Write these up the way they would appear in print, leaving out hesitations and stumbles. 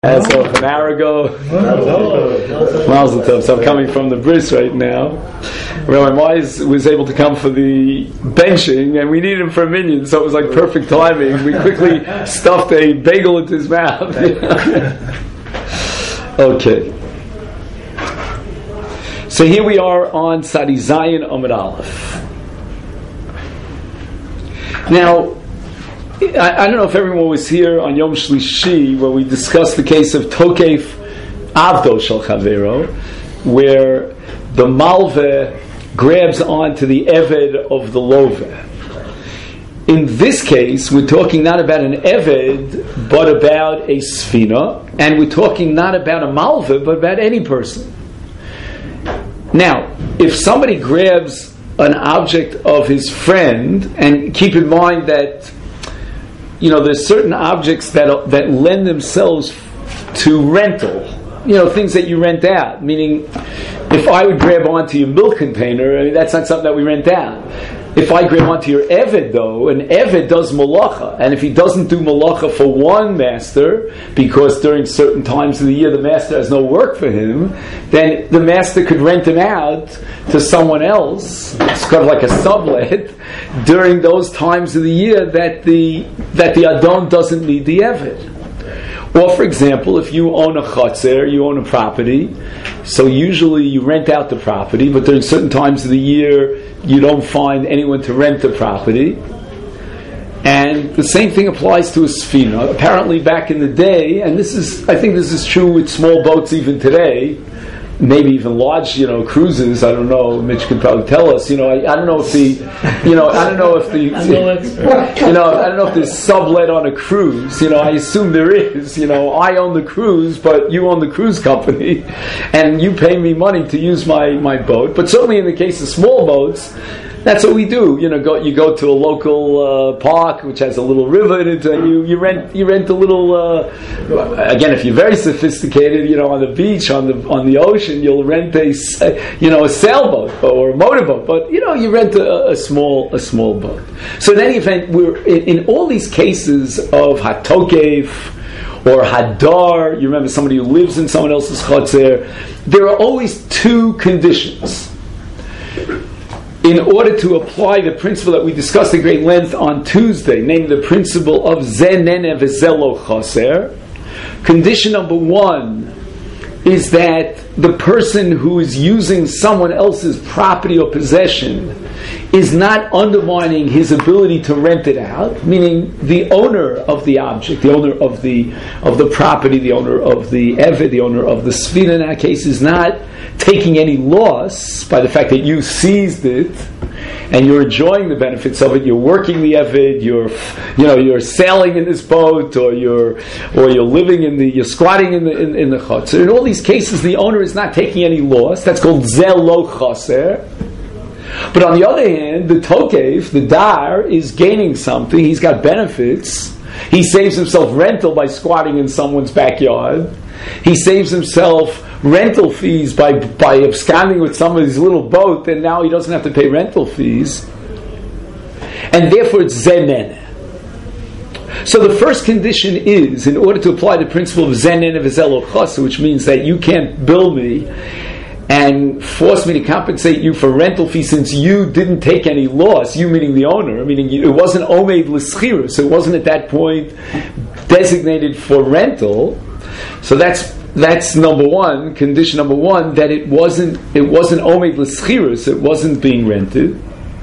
As of an hour ago, Mazel Tov. So I'm coming from the bris right now. Rabbi Moise was able to come for the benching, and we needed him for a minyan, so it was like perfect timing. We quickly stuffed a bagel into his mouth. Okay. So here we are on Sadi Zayin Amud Aleph. Now, I don't know if everyone was here on Yom Shlishi where we discussed the case of Tokef Avdo Shel Chavero, where the Malveh grabs onto the Eved of the Loveh. In this case, we're talking not about an Eved, but about a Sfina, and we're talking not about a Malveh, but about any person. Now, if somebody grabs an object of his friend, and keep in mind that there's certain objects that lend themselves to rental. Things that you rent out. Meaning, if I would grab onto your milk container, that's not something that we rent out. If I grab onto your Eved, though, an Eved does malacha, and if he doesn't do malacha for one master, because during certain times of the year the master has no work for him, then the master could rent him out to someone else. It's kind of like a sublet during those times of the year that the Adon doesn't need the Eved. Or, for example, if you own a chotzer, you own a property, so usually you rent out the property, but during certain times of the year you don't find anyone to rent the property. And the same thing applies to a sfina. Apparently back in the day, and I think this is true with small boats even today, maybe even large, cruises. I don't know. Mitch could probably tell us. I don't know if there's sublet on a cruise. I assume there is. I own the cruise, but you own the cruise company, and you pay me money to use my boat. But certainly in the case of small boats, that's what we do. You go to a local park which has a little river in it, and you rent a little. Again, if you're very sophisticated, on the beach, on the ocean, you'll rent a sailboat or a motorboat. But you rent a small boat. So in any event, we're in all these cases of hatokef or hadar. You remember somebody who lives in someone else's chotzer. There are always two conditions in order to apply the principle that we discussed at great length on Tuesday, namely the principle of ze nene v'ze lo chaser. Condition number one is that the person who is using someone else's property or possession is not undermining his ability to rent it out, meaning the owner of the object, the owner of the property, the owner of the eved, the owner of the sfina in that case is not taking any loss by the fact that you seized it and you're enjoying the benefits of it. You're working the eved, you're sailing in this boat, or you're living you're squatting in the chotzer. In all these cases, the owner is not taking any loss. That's called ze lo chaser. But on the other hand, the tokef, the dar, is gaining something. He's got benefits. He saves himself rental by squatting in someone's backyard. He saves himself rental fees by absconding with somebody's little boat, and now he doesn't have to pay rental fees. And therefore it's ze nene. So the first condition is, in order to apply the principle of ze nene v'ze lo chaser, which means that you can't bill me and force me to compensate you for rental fees since you didn't take any loss, you meaning the owner, meaning it wasn't omeid l'schira, so it wasn't at that point designated for rental. So that's number one, condition number one, that it wasn't omeid l'schira, so it wasn't being rented.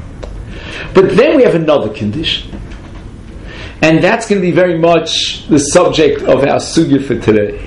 But then we have another condition, and that's going to be very much the subject of our sugya for today.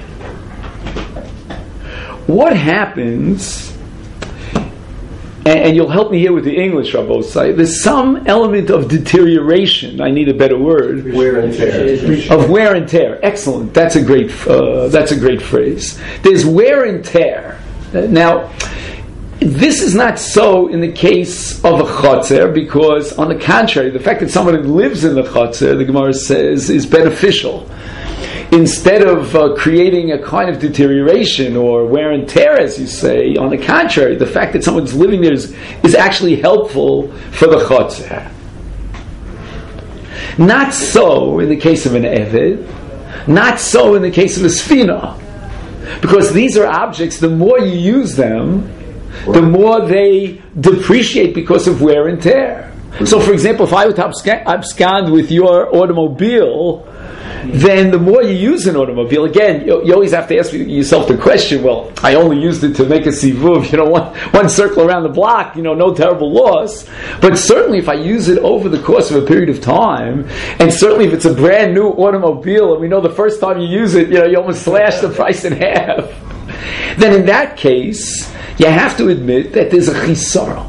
What happens, and you'll help me here with the English, Rabbosai, there's some element of deterioration, I need a better word. Wear and tear. Of wear and tear. Excellent. That's a great phrase. There's wear and tear. Now, this is not so in the case of a chotzer, because on the contrary, the fact that somebody lives in the chotzer, the Gemara says, is beneficial. Instead of creating a kind of deterioration or wear and tear, as you say, on the contrary, the fact that someone's living there is actually helpful for the chotzer. Not so in the case of an eved. Not so in the case of a sfina. Because these are objects, the more you use them, the more they depreciate because of wear and tear. So, for example, if I were to abscond with your automobile, then the more you use an automobile, again, you always have to ask yourself the question, well, I only used it to make a sivuv, one circle around the block, no terrible loss. But certainly if I use it over the course of a period of time, and certainly if it's a brand new automobile, and we know the first time you use it, you almost slash the price in half, then in that case, you have to admit that there's a chisaron.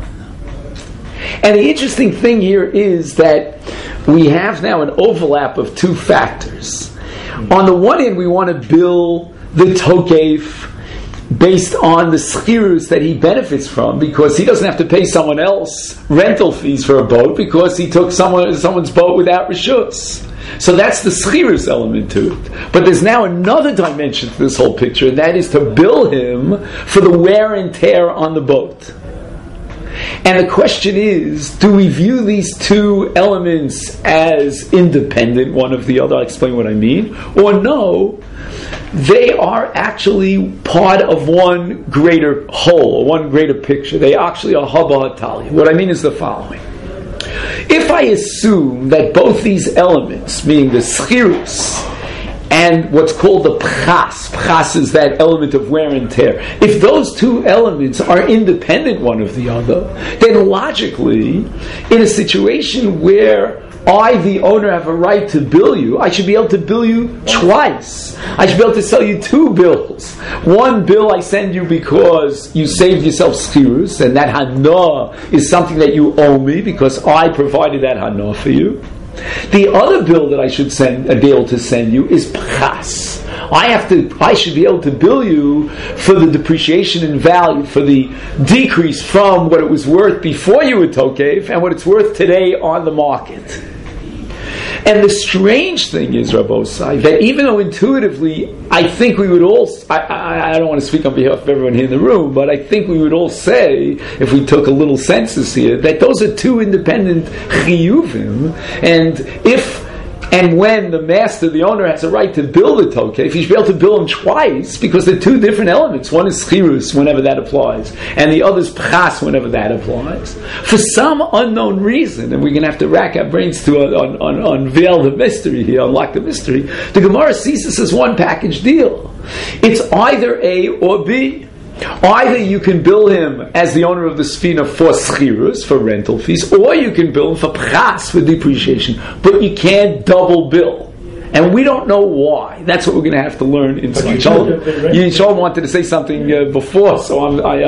And the interesting thing here is that we have now an overlap of two factors. On the one hand, we want to bill the tokef based on the schirus that he benefits from, because he doesn't have to pay someone else rental fees for a boat because he took someone's boat without reshus. So that's the schirus element to it. But there's now another dimension to this whole picture, and that is to bill him for the wear and tear on the boat. And the question is, do we view these two elements as independent one of the other? I'll explain what I mean. Or no, they are actually part of one greater whole, or one greater picture. They actually are haba hatali. What I mean is the following. If I assume that both these elements, meaning the schirus and what's called the pchas is that element of wear and tear, if those two elements are independent one of the other, then logically, in a situation where I, the owner, have a right to bill you, I should be able to bill you twice. I should be able to sell you two bills. One bill I send you because you saved yourself schirus, and that hana is something that you owe me because I provided that hana for you. The other bill that I should be able to send you is pchas. I should be able to bill you for the depreciation in value, for the decrease from what it was worth before you were tokev and what it's worth today on the market. And the strange thing is, Rabbosai, that even though intuitively, I think we would all, I don't want to speak on behalf of everyone here in the room, but I think we would all say, if we took a little census here, that those are two independent chiyuvim, and if and when the master, the owner, has a right to bill the tokef, he should be able to bill him twice, because they're two different elements. One is schirus, whenever that applies, and the other is pchas, whenever that applies. For some unknown reason, and we're going to have to rack our brains to unveil the mystery here, unlock the mystery, the Gemara sees this as one package deal. It's either A or B. Either you can bill him as the owner of the sfina for schirus, for rental fees, or you can bill him for pchas, for depreciation, but you can't double bill. And we don't know why. That's what we're going to have to learn in Shalom. You Shalom wanted to say something before, so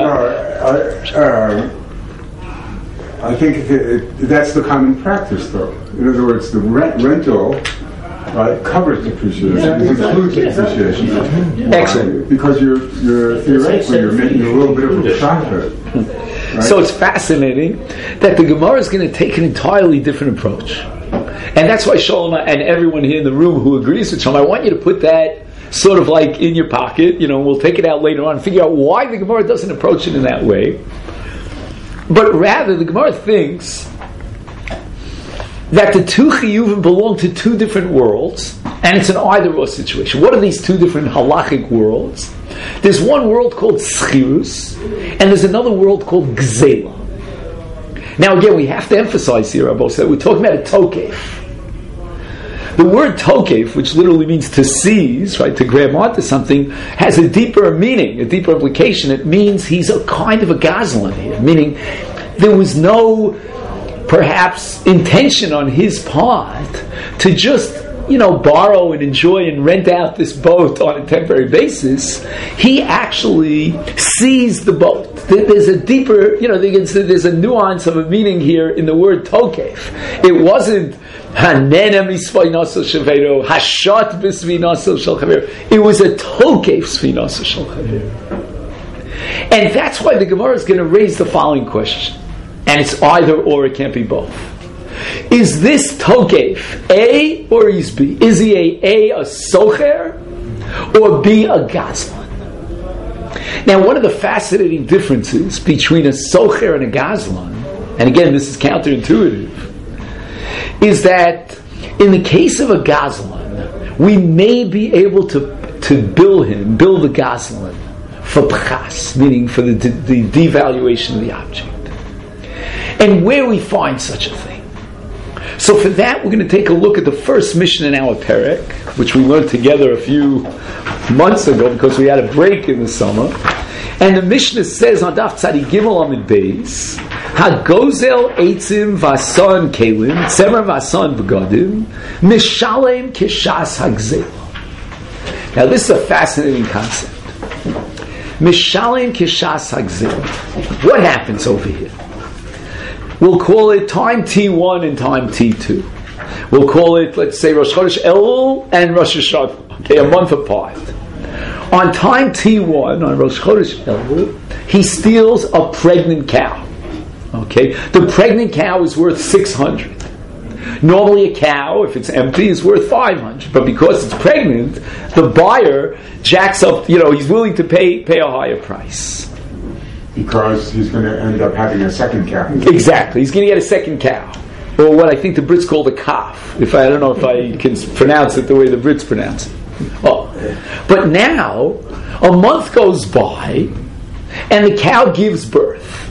I think that's the common practice, though. In other words, the rental covers depreciation. It includes depreciation. Excellent. Because you're theoretically you're making a little bit of a profit. Right? So it's fascinating that the Gemara is going to take an entirely different approach. And that's why Shalom and everyone here in the room who agrees with Shalom, I want you to put that sort of like in your pocket, we'll take it out later on and figure out why the Gemara doesn't approach it in that way. But rather, the Gemara thinks that the two chiyuvim belong to two different worlds, and it's an either-or situation. What are these two different halachic worlds? There's one world called schirus, and there's another world called gzela. Now again, we have to emphasize here, Rabos, that we're talking about a tokef. The word tokef, which literally means to seize, right, to grab onto something, has a deeper meaning, a deeper implication. It means he's a kind of a gazlan here, meaning there was no perhaps intention on his part to just borrow and enjoy and rent out this boat on a temporary basis. He actually seized the boat. There's a deeper, there's a nuance of a meaning here in the word tokef. It wasn't hanena misvaynaso shaveiro, hashat bisvinaso shel chaver. It was a tokef svinaso shel chaver. And that's why the Gemara is going to raise the following question. And it's either or, it can't be both. Is this tokef A or is B? Is he a socher or B a gazlan? Now, one of the fascinating differences between a socher and a gazlan, and again this is counterintuitive, is that in the case of a gazlan, we may be able to bill the Gazlan for pchas, meaning for the devaluation of the object. And where we find such a thing. So for that, we're going to take a look at the first Mishnah in our Perek, which we learned together a few months ago because we had a break in the summer. And the Mishnah says on Daf Tzadi Gimel Amid Beis, Hagozel Eitzim Vason Kelim Tzemer Vason V'Gadim Mishalem Kishas Hagzel. Now this is a fascinating concept. Mishalem Kishas Hagzel. What happens over here? We'll call it time T1 and time T2. We'll call it, let's say, Rosh Chodesh Elul and Rosh Hashanah. Okay, a month apart. On time T1, on Rosh Chodesh Elul, he steals a pregnant cow. Okay, the pregnant cow is worth 600. Normally a cow, if it's empty, is worth 500. But because it's pregnant, the buyer jacks up, he's willing to pay a higher price. Because he's going to end up having a second cow. Exactly. He's going to get a second cow. Or what I think the Brits call the calf. I don't know if I can pronounce it the way the Brits pronounce it. Oh. But now, a month goes by, and the cow gives birth.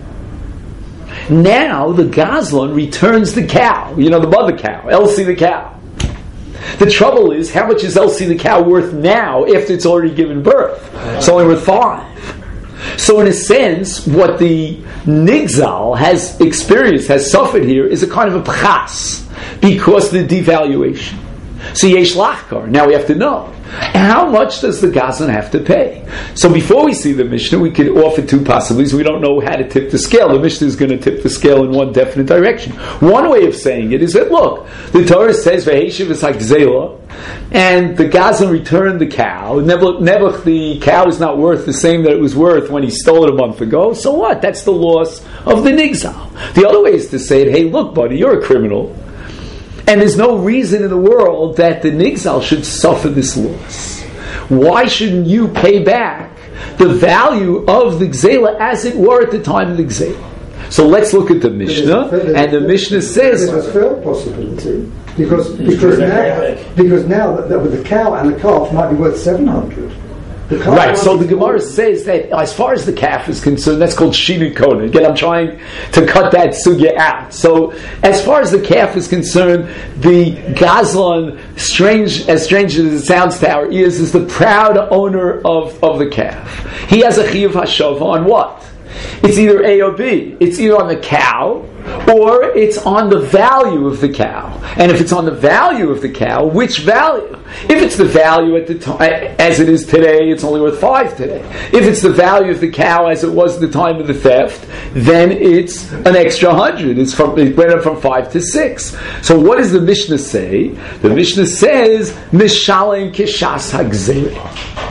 Now, the Gazlan returns the cow. The mother cow. Elsie the cow. The trouble is, how much is Elsie the cow worth now after it's already given birth? It's only worth 5. So in a sense, what the Nigzal has experienced, has suffered here, is a kind of a pchas, because of the devaluation. So yesh lachkar. Now we have to know, how much does the Gazlan have to pay? So before we see the Mishnah, we could offer two possibilities. We don't know how to tip the scale. The Mishnah is going to tip the scale in one definite direction. One way of saying it is that, look, the Torah says, V'heshiv is hagzela, and the Gazlan returned the cow. Never the cow is not worth the same that it was worth when he stole it a month ago. So what? That's the loss of the Nigzal. The other way is to say, hey, look, buddy, you're a criminal. And there's no reason in the world that the Nigzal should suffer this loss. Why shouldn't you pay back the value of the Gzela as it were at the time of the Gzela? So let's look at the Mishnah, and the Mishnah says... There's a third possibility, because now that with the cow and the calf might be worth 700. Right, so the Gemara says that as far as the calf is concerned, that's called Shini Kona. Again, I'm trying to cut that sugya out. So, as far as the calf is concerned, the Gazlan, as strange as it sounds to our ears, is the proud owner of the calf. He has a chiyuv hashava on what? It's either A or B. It's either on the cow, or it's on the value of the cow. And if it's on the value of the cow, which value? If it's the value at the time, as it is today, it's only worth 5 today. If it's the value of the cow as it was at the time of the theft, then it's an extra 100. It went up from 5 to 6. So what does the Mishnah say? The Mishnah says, Mishalem kishas hagzela.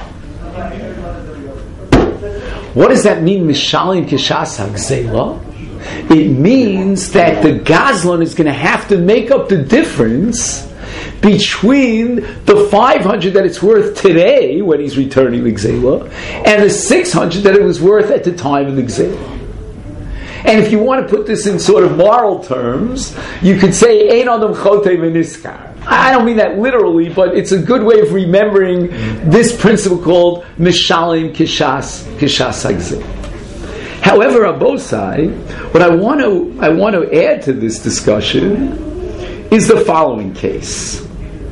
What does that mean, Mishalem kishas hagzela? It means that the Gazlan is going to have to make up the difference between the 500 that it's worth today when he's returning the Gzela and the 600 that it was worth at the time of the Gzela. And if you want to put this in sort of moral terms, you could say, Ein Adam Chotei V'Niskar. I don't mean that literally, but it's a good way of remembering this principle called Mishalem Kishas Hagzela. However, Abosai, what I want to add to this discussion is the following case.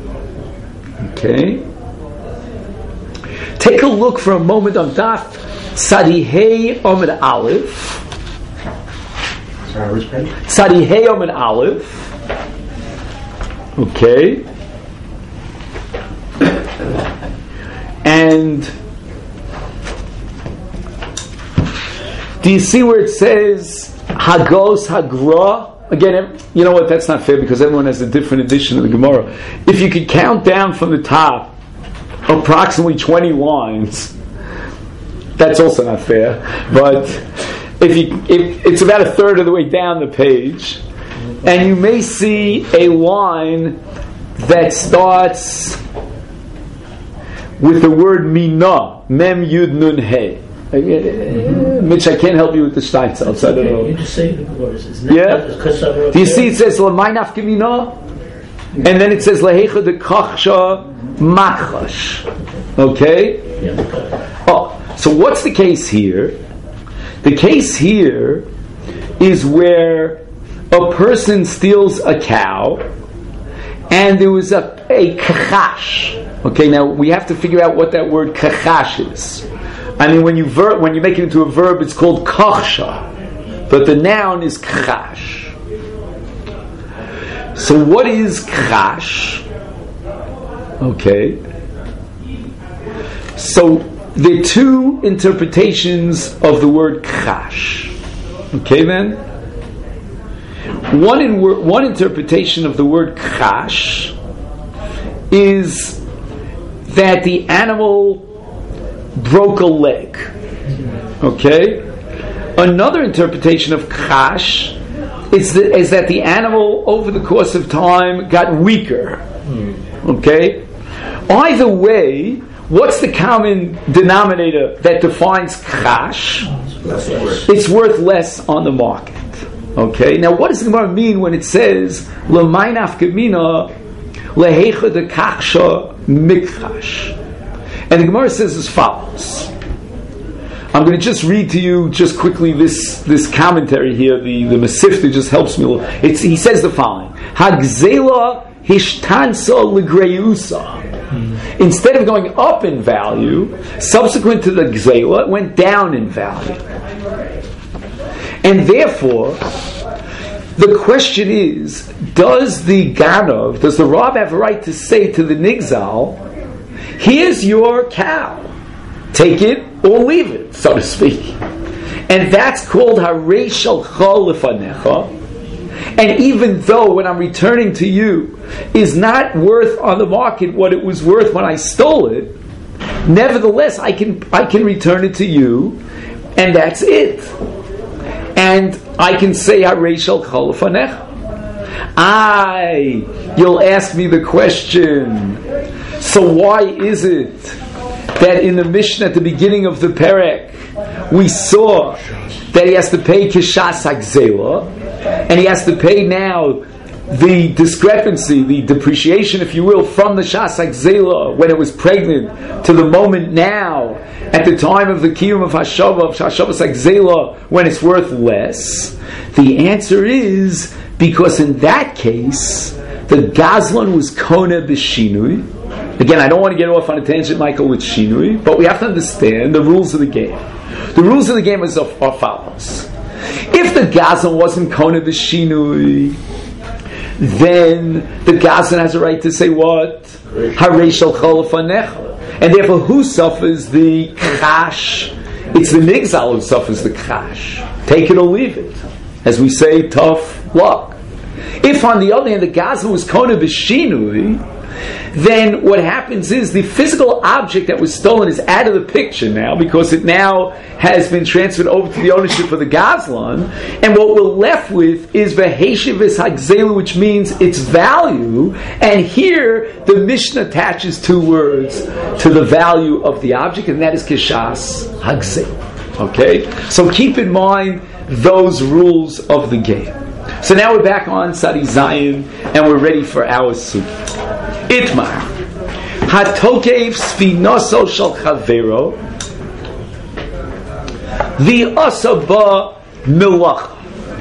Okay? Take a look for a moment on Daf Tzadi Amud Aleph. Sorry, which page? Tzadi Amud Aleph. Okay? And do you see where it says Hagos Hagra? Again, you know what? That's not fair because everyone has a different edition of the Gemara. If you could count down from the top approximately 20 lines, that's also not fair. But if it's about a third of the way down the page, and you may see a line that starts with the word Mina, Mem Yud Nun He. Mitch, I can't help you with the Steinsaltz. I don't know. You just say the words. Yeah? Do you see it says L'may nafka mina? And then it says Lahecha de Kachsha Machash. Okay? So what's the case here? The case here is where a person steals a cow and there was a kachash. Okay, now we have to figure out what that word kachash is. I mean, when you make it into a verb, it's called kachsha, but the noun is kachash. So what is kachash? Okay. So there are two interpretations of the word kachash. Okay, then. One interpretation of the word kachash is that the animal broke a leg. Okay? Another interpretation of kachash is that the animal over the course of time got weaker. Okay? Either way, what's the common denominator that defines kachash? It's worth less on the market. Okay? Now what does the Gemara mean when it says L'may nafkamina lehecha de kachsha mikchash? And the Gemara says as follows. I'm going to just read to you just quickly this commentary here. The Masifta just helps me a little. He says the following: Hagzela hishtansa legreusa. Instead of going up in value, subsequent to the gzela, it went down in value. And therefore, the question is: does the Ganov, does the Rav have a right to say to the Nigzal, here's your cow, take it or leave it, so to speak? And that's called Harei Shalcha Lefanecha. And even though when I'm returning to you is not worth on the market what it was worth when I stole it, nevertheless I can return it to you, and that's it. And I can say Harei Shalcha Lefanecha. You'll ask me the question, so why is it that in the Mishnah at the beginning of the Perek we saw that he has to pay Kishas Hagzela, and he has to pay now the discrepancy, the depreciation, if you will, from the Shas Hagzela when it was pregnant to the moment now at the time of the Kiyum of Hashavah, Hashavas Hagzela, when it's worth less? The answer is because in that case the Gazlan was Kona B'Shinui. Again, I don't want to get off on a tangent, Michael, with Shinui, but we have to understand the rules of the game. The rules of the game are follows. If the Gazlan wasn't Kona B'Shinui, then the Gazlan has a right to say what? Harei Shalcha Lefanecha. And therefore, who suffers the kachash? It's the Nigzal who suffers the kachash. Take it or leave it. As we say, tough luck. If on the other hand the Gazlan was Kona B'Shinui, then what happens is the physical object that was stolen is out of the picture now, because it now has been transferred over to the ownership of the Gazlan, and what we're left with is V'heshivis Hagzelu, which means its value, and here the Mishnah attaches two words to the value of the object, and that is Kishas Hagzelu. Okay? So keep in mind those rules of the game. So now we're back on Sadi Zion, and we're ready for our soup. Itmar Hatokev Sfinoso Shal Chavero the Asaba Milacha.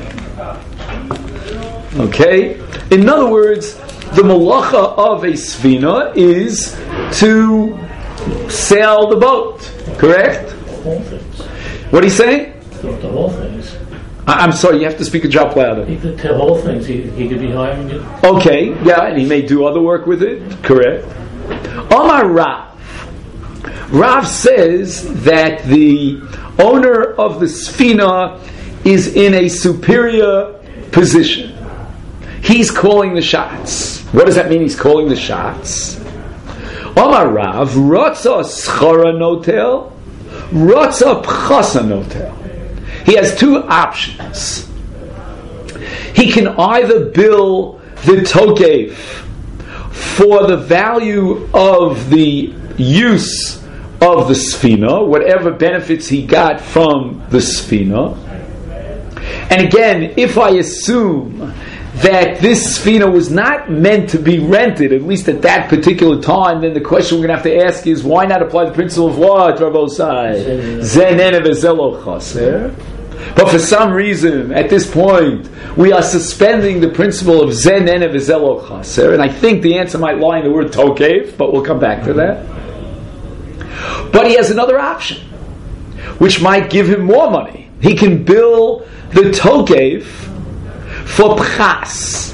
Okay? In other words, the Milacha of a Sfina is to sail the boat. Correct? What are you saying? The whole things. I'm sorry, you have to speak a drop louder. The whole things, he could be hiring you. Okay, yeah, and he may do other work with it. Correct. Omar Rav. Rav says that the owner of the Sfina is in a superior position. He's calling the shots. What does that mean, he's calling the shots? Omar Rav, Ratza Schara Notel, Ratza Pchasa Notel. He has two options. He can either bill the tokev for the value of the use of the Sfina, whatever benefits he got from the Sfina. And again, if I assume that this Sfina was not meant to be rented, at least at that particular time, then the question we're going to have to ask is, why not apply the principle of what, Rabosai? Zenen v'zelo chaser. But for some reason, at this point, we are suspending the principle of Zenen v'zelo chaser, and I think the answer might lie in the word tokev, but we'll come back to that. But he has another option, which might give him more money. He can bill the tokev for pchas,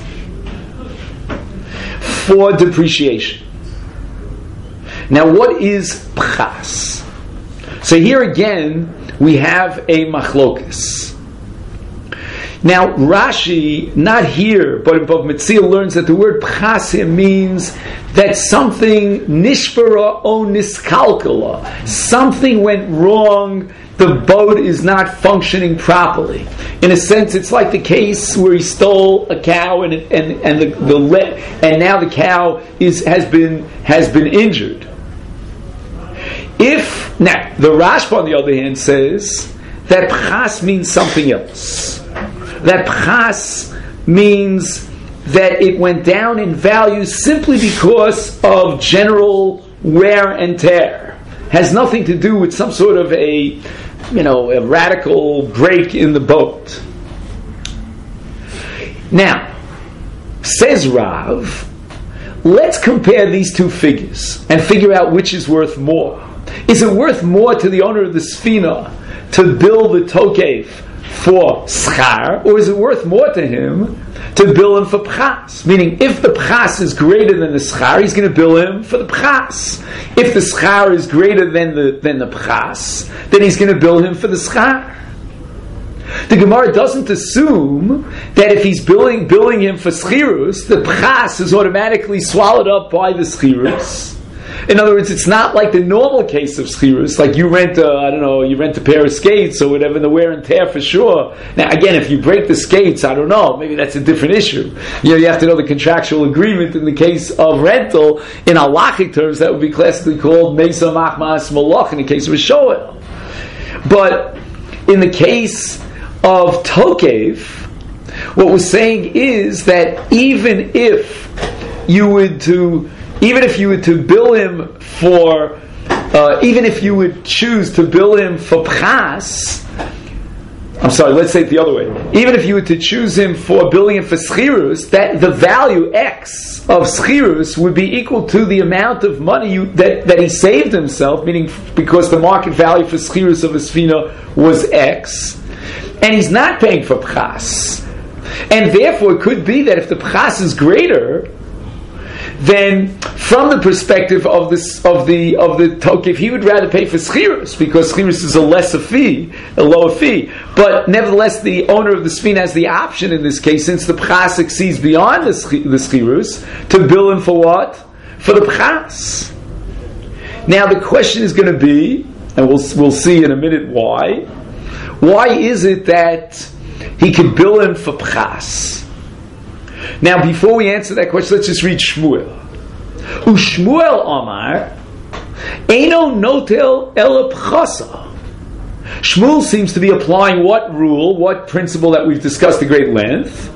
for depreciation. Now, what is pchas? So here again, we have a machlokas. Now, Rashi, not here, but in Bava Metzia, learns that the word pchas means that something nishbara o niskalkala, something went wrong, the boat is not functioning properly. In a sense, it's like the case where he stole a cow and now the cow has been injured. Now the Rashba on the other hand says that pchas means something else. That pchas means that it went down in value simply because of general wear and tear. Has nothing to do with some sort of a radical break in the boat. Now, says Rav, let's compare these two figures and figure out which is worth more. Is it worth more to the owner of the Sfina to bill the tokev for schar, or is it worth more to him to bill him for pchas? Meaning, if the pchas is greater than the schar, he's going to bill him for the pchas. If the schar is greater than the pchas, then he's going to bill him for the schar. The Gemara doesn't assume that if he's billing him for schirus, the pchas is automatically swallowed up by the schirus. In other words, it's not like the normal case of schirus, like you rent a pair of skates or whatever, and the wear and tear for sure. Now, again, if you break the skates, I don't know, maybe that's a different issue. You have to know the contractual agreement. In the case of rental, in halachic terms, that would be classically called Mesa Machmas Malach in the case of a shoel. But in the case of tokev, what we're saying is that even if you would bill him for, even if you would choose to bill him for pchas, let's say it the other way. Even if you were to choose him for billing him for schirus, that the value X of schirus would be equal to the amount of money that he saved himself, meaning because the market value for schirus of a sfina was X, and he's not paying for pchas. And therefore it could be that if the pchas is greater, then from the perspective of the tokev, he would rather pay for schirus, because schirus is a lower fee. But nevertheless, the owner of the sfina has the option in this case, since the pchas exceeds beyond the schirus, to bill him for what? For the pchas. Now the question is going to be, and we'll see in a minute why. Why is it that he could bill him for pchas? Now, before we answer that question, let's just read Shmuel. Ushmuel Amar, Eino notel ela pchasa. Shmuel seems to be applying what rule, what principle that we've discussed at great length?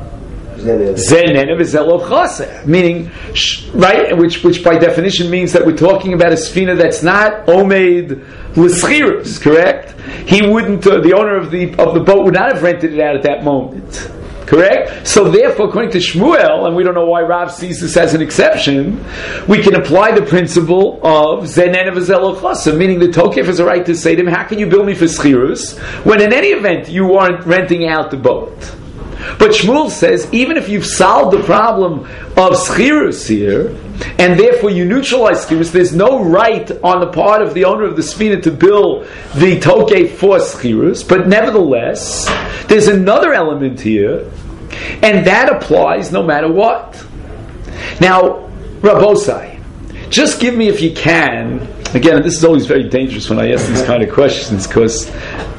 Zenen v'zelo chasa. Meaning, right, which by definition means that we're talking about a sfina that's not omeid l'schirus, correct? He wouldn't, the owner of the boat would not have rented it out at that moment. Correct? So therefore, according to Shmuel, and we don't know why Rav sees this as an exception, we can apply the principle of Zenen v'zelo chasa, meaning the tokev has a right to say to him, how can you bill me for schirus, when in any event you aren't renting out the boat? But Shmuel says, even if you've solved the problem of schirus here, and therefore you neutralize schirus, there's no right on the part of the owner of the sfina to bill the tokev for schirus, but nevertheless, there's another element here, and that applies no matter what. Now, Rabosai, just give me, if you can, again, this is always very dangerous when I ask these kind of questions, because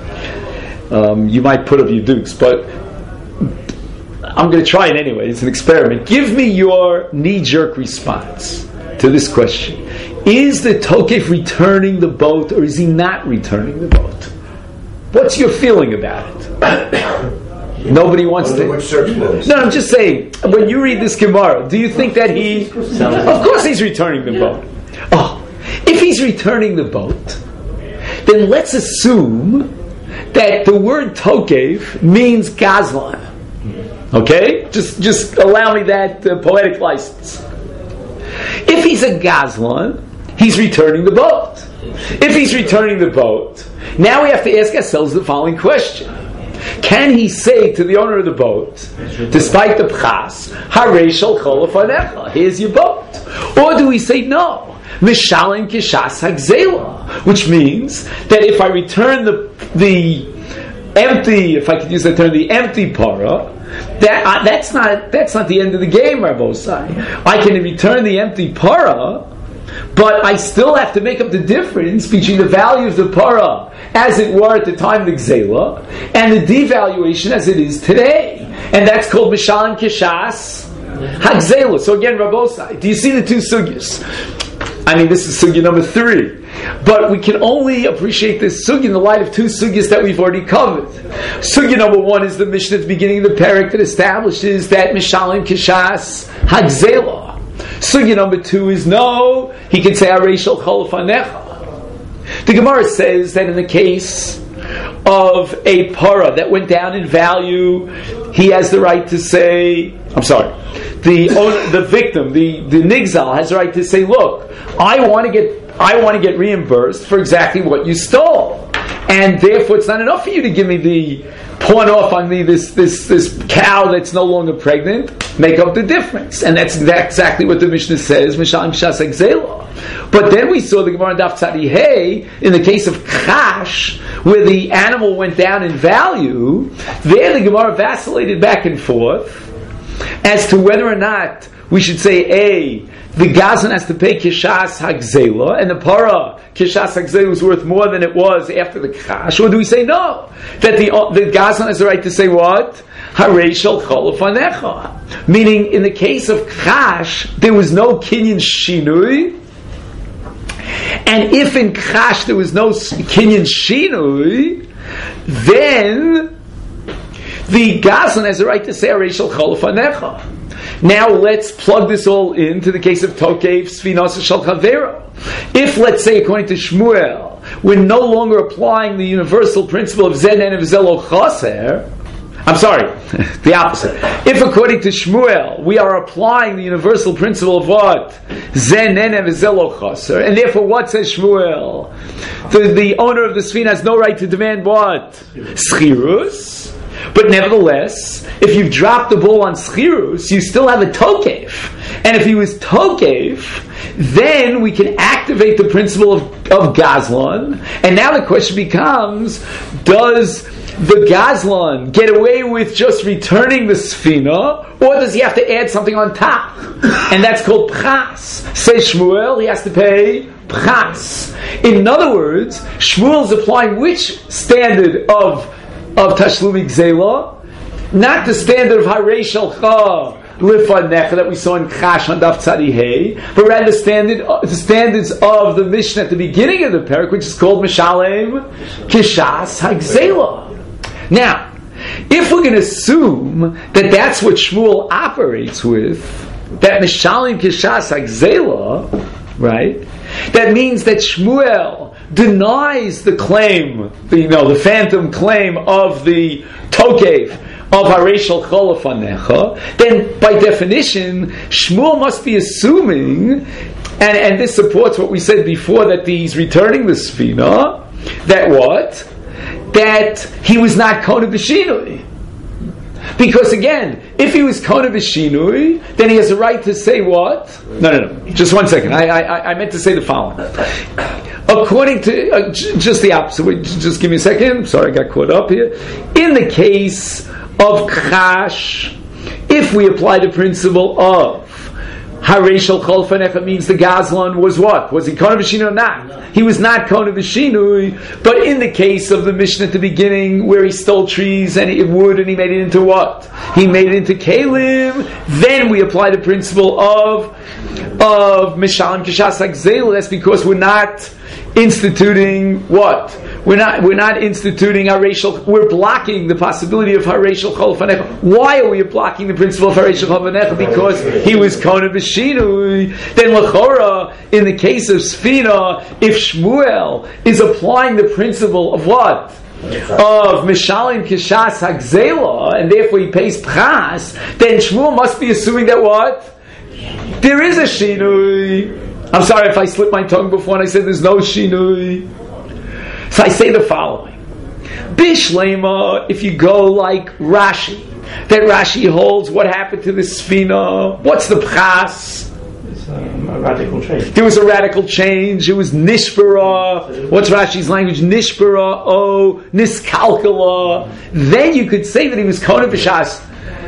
you might put up your dukes, but I'm going to try it anyway. It's an experiment. Give me your knee-jerk response to this question. Is the tokev returning the boat, or is he not returning the boat? What's your feeling about it? Nobody wants Under to. which circumstances? No, I'm just saying, when you read this Gemara, do you think that he... Of course he's returning the boat. Oh, if he's returning the boat, then let's assume that the word tokev means gazlan. Okay? Just allow me that poetic license. If he's a gazlan, he's returning the boat. If he's returning the boat, now we have to ask ourselves the following question. Can he say to the owner of the boat, despite the pchas, Harei shalcho lefanecha, here's your boat? Or do we say no? Mishalim kishas hagzela, which means that if I return the empty, if I could use the term, the empty para, that's not the end of the game, Rabbosai. I can return the empty para, but I still have to make up the difference between the value of the para as it were at the time of the Gzela and the devaluation as it is today. And that's called Mishalim Kishas Hagzela. So again, Rabbosai, do you see the two sugyas? I mean, this is sugya number 3. But we can only appreciate this sugya in the light of two sugyas that we've already covered. Sugya number 1 is the Mishnah at the beginning of the parak that establishes that Mishalim Kishas Hagzela. Sugya number 2 is no, he can say Harei shalcho lefanecha. The Gemara says that in the case of a para that went down in value, he has the right to say, the victim, the nigzal has the right to say, look, I want to get reimbursed for exactly what you stole, and therefore it's not enough for you to give me the pawn off on me this cow that's no longer pregnant. Make up the difference, and that's exactly what the Mishnah says. Mishalim Kishas Hagzela. But then we saw the Gemara in Daf Tzadi Hey in the case of Chash, where the animal went down in value. There, the Gemara vacillated back and forth as to whether or not we should say the Gazan has to pay Kishas Hagzela, and the para Kishas Hagzela was worth more than it was after the Chash, or do we say no? That the Gazan has the right to say what? Harei shalcho lefanecha. Meaning, in the case of Chash, there was no kinyan shinui, and if in Chash there was no kinyan shinui, then the Gazan has the right to say Harei shalcho lefanecha. Now let's plug this all into the case of Tokev Sfinos Shel Chavero. If, let's say, according to Shmuel, we're no longer applying the universal principle of Zen and of Zelo Chaser, I'm sorry, the opposite. If, according to Shmuel, we are applying the universal principle of what? Zen and of Zelo Chaser, and therefore what says Shmuel? The owner of the Sfina has no right to demand what? Schirus. But nevertheless, if you've dropped the ball on Schirus, you still have a Tokev. And if he was Tokev, then we can activate the principle of Gazlan. And now the question becomes, does the Gazlan get away with just returning the Sfina, or does he have to add something on top? And that's called Pchas. Says Shmuel, he has to pay Pchas. In other words, Shmuel is applying which standard of Tashlumi Gzela? Not the standard of Harei shalcho lefanecha that we saw in Chash on Daf Tzadi Hey, but rather the standards of the Mishnah at the beginning of the parak, which is called Mishalim Kishas Hagzela. Now, if we're going to assume that that's what Shmuel operates with, that Mishalim Kishas Hagzela, right? That means that Shmuel denies the claim, the phantom claim of the Tokev of Harei shalcho lefanecha, then by definition, Shmuel must be assuming, and this supports what we said before, that he's returning the Sfina, that what? That he was not Kona B'Shinui. Because again, if he was Kona B'Shinui, then he has a right to say what? No. Just 1 second. I meant to say the following. According to, just the opposite. Wait, just give me a second. Sorry, I got caught up here. In the case of Chash, if we apply the principle of Harei shalcho lefanecha, means the Gazlan was what? Was he Kona B'Shinui or not? No. He was not Kona B'Shinui, but in the case of the Mishnah at the beginning, where he stole trees and wood and he made it into what? He made it into Kalim, then we apply the principle of Mishalim Kishas Hagzela. That's because we're not instituting what? We're not instituting hareshel. We're blocking the possibility of hareshel chol fanecha. Why are we blocking the principle of hareshel chol fanecha? Because he was kona b'shinui. Then lechora, in the case of Sfina, if Shmuel is applying the principle of what? Of Mishalim Kishas Hagzela, and therefore he pays Pras, then Shmuel must be assuming that what? There is a Shinui. I'm sorry if I slipped my tongue before and I said there's no Shinui. So I say the following. Bishlema, if you go like Rashi, that Rashi holds what happened to the Sfina, what's the Pras? A radical change. There was a radical change. It was nishbara. What's Rashi's language? Nishbara, niskalkala. Then you could say that he was kona b'shas.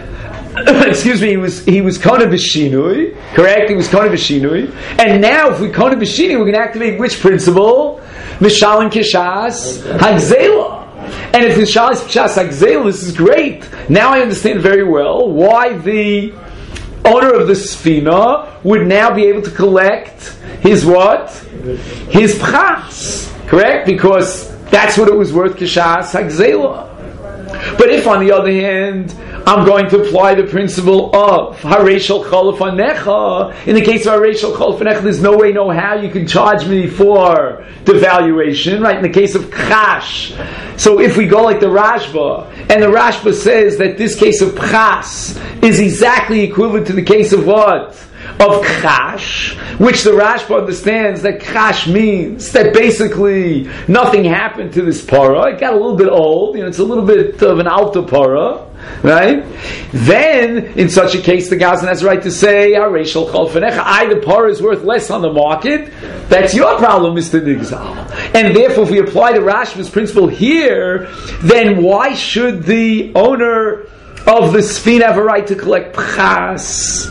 Excuse me. He was kona b'shinui. Correct. He was kona b'shinui. And now, if we kona b'shinui, we're going to activate which principle? Mishalim kishas hagzela. And if Mishalim kishas hagzela, this is great. Now I understand very well why the owner of the Sfina would now be able to collect his what? His pras. Correct? Because that's what it was worth, kishas hagzela. But if, on the other hand, I'm going to apply the principle of hareshel chol fanecha, in the case of hareshel chol fanecha, there's no way, no how you can charge me for the valuation, right? In the case of chash. So if we go like the Rashba, and the Rashba says that this case of pras is exactly equivalent to the case of what? Of chash, which the Rashba understands that chash means that basically nothing happened to this para. It got a little bit old, it's a little bit of an alta para, right? Then, in such a case, the Gazan has the right to say, hareshel chol fanecha, the para is worth less on the market. That's your problem, Mr. Nigzal. And therefore, if we apply the Rashba's principle here, then why should the owner of the Sfina have a right to collect pras?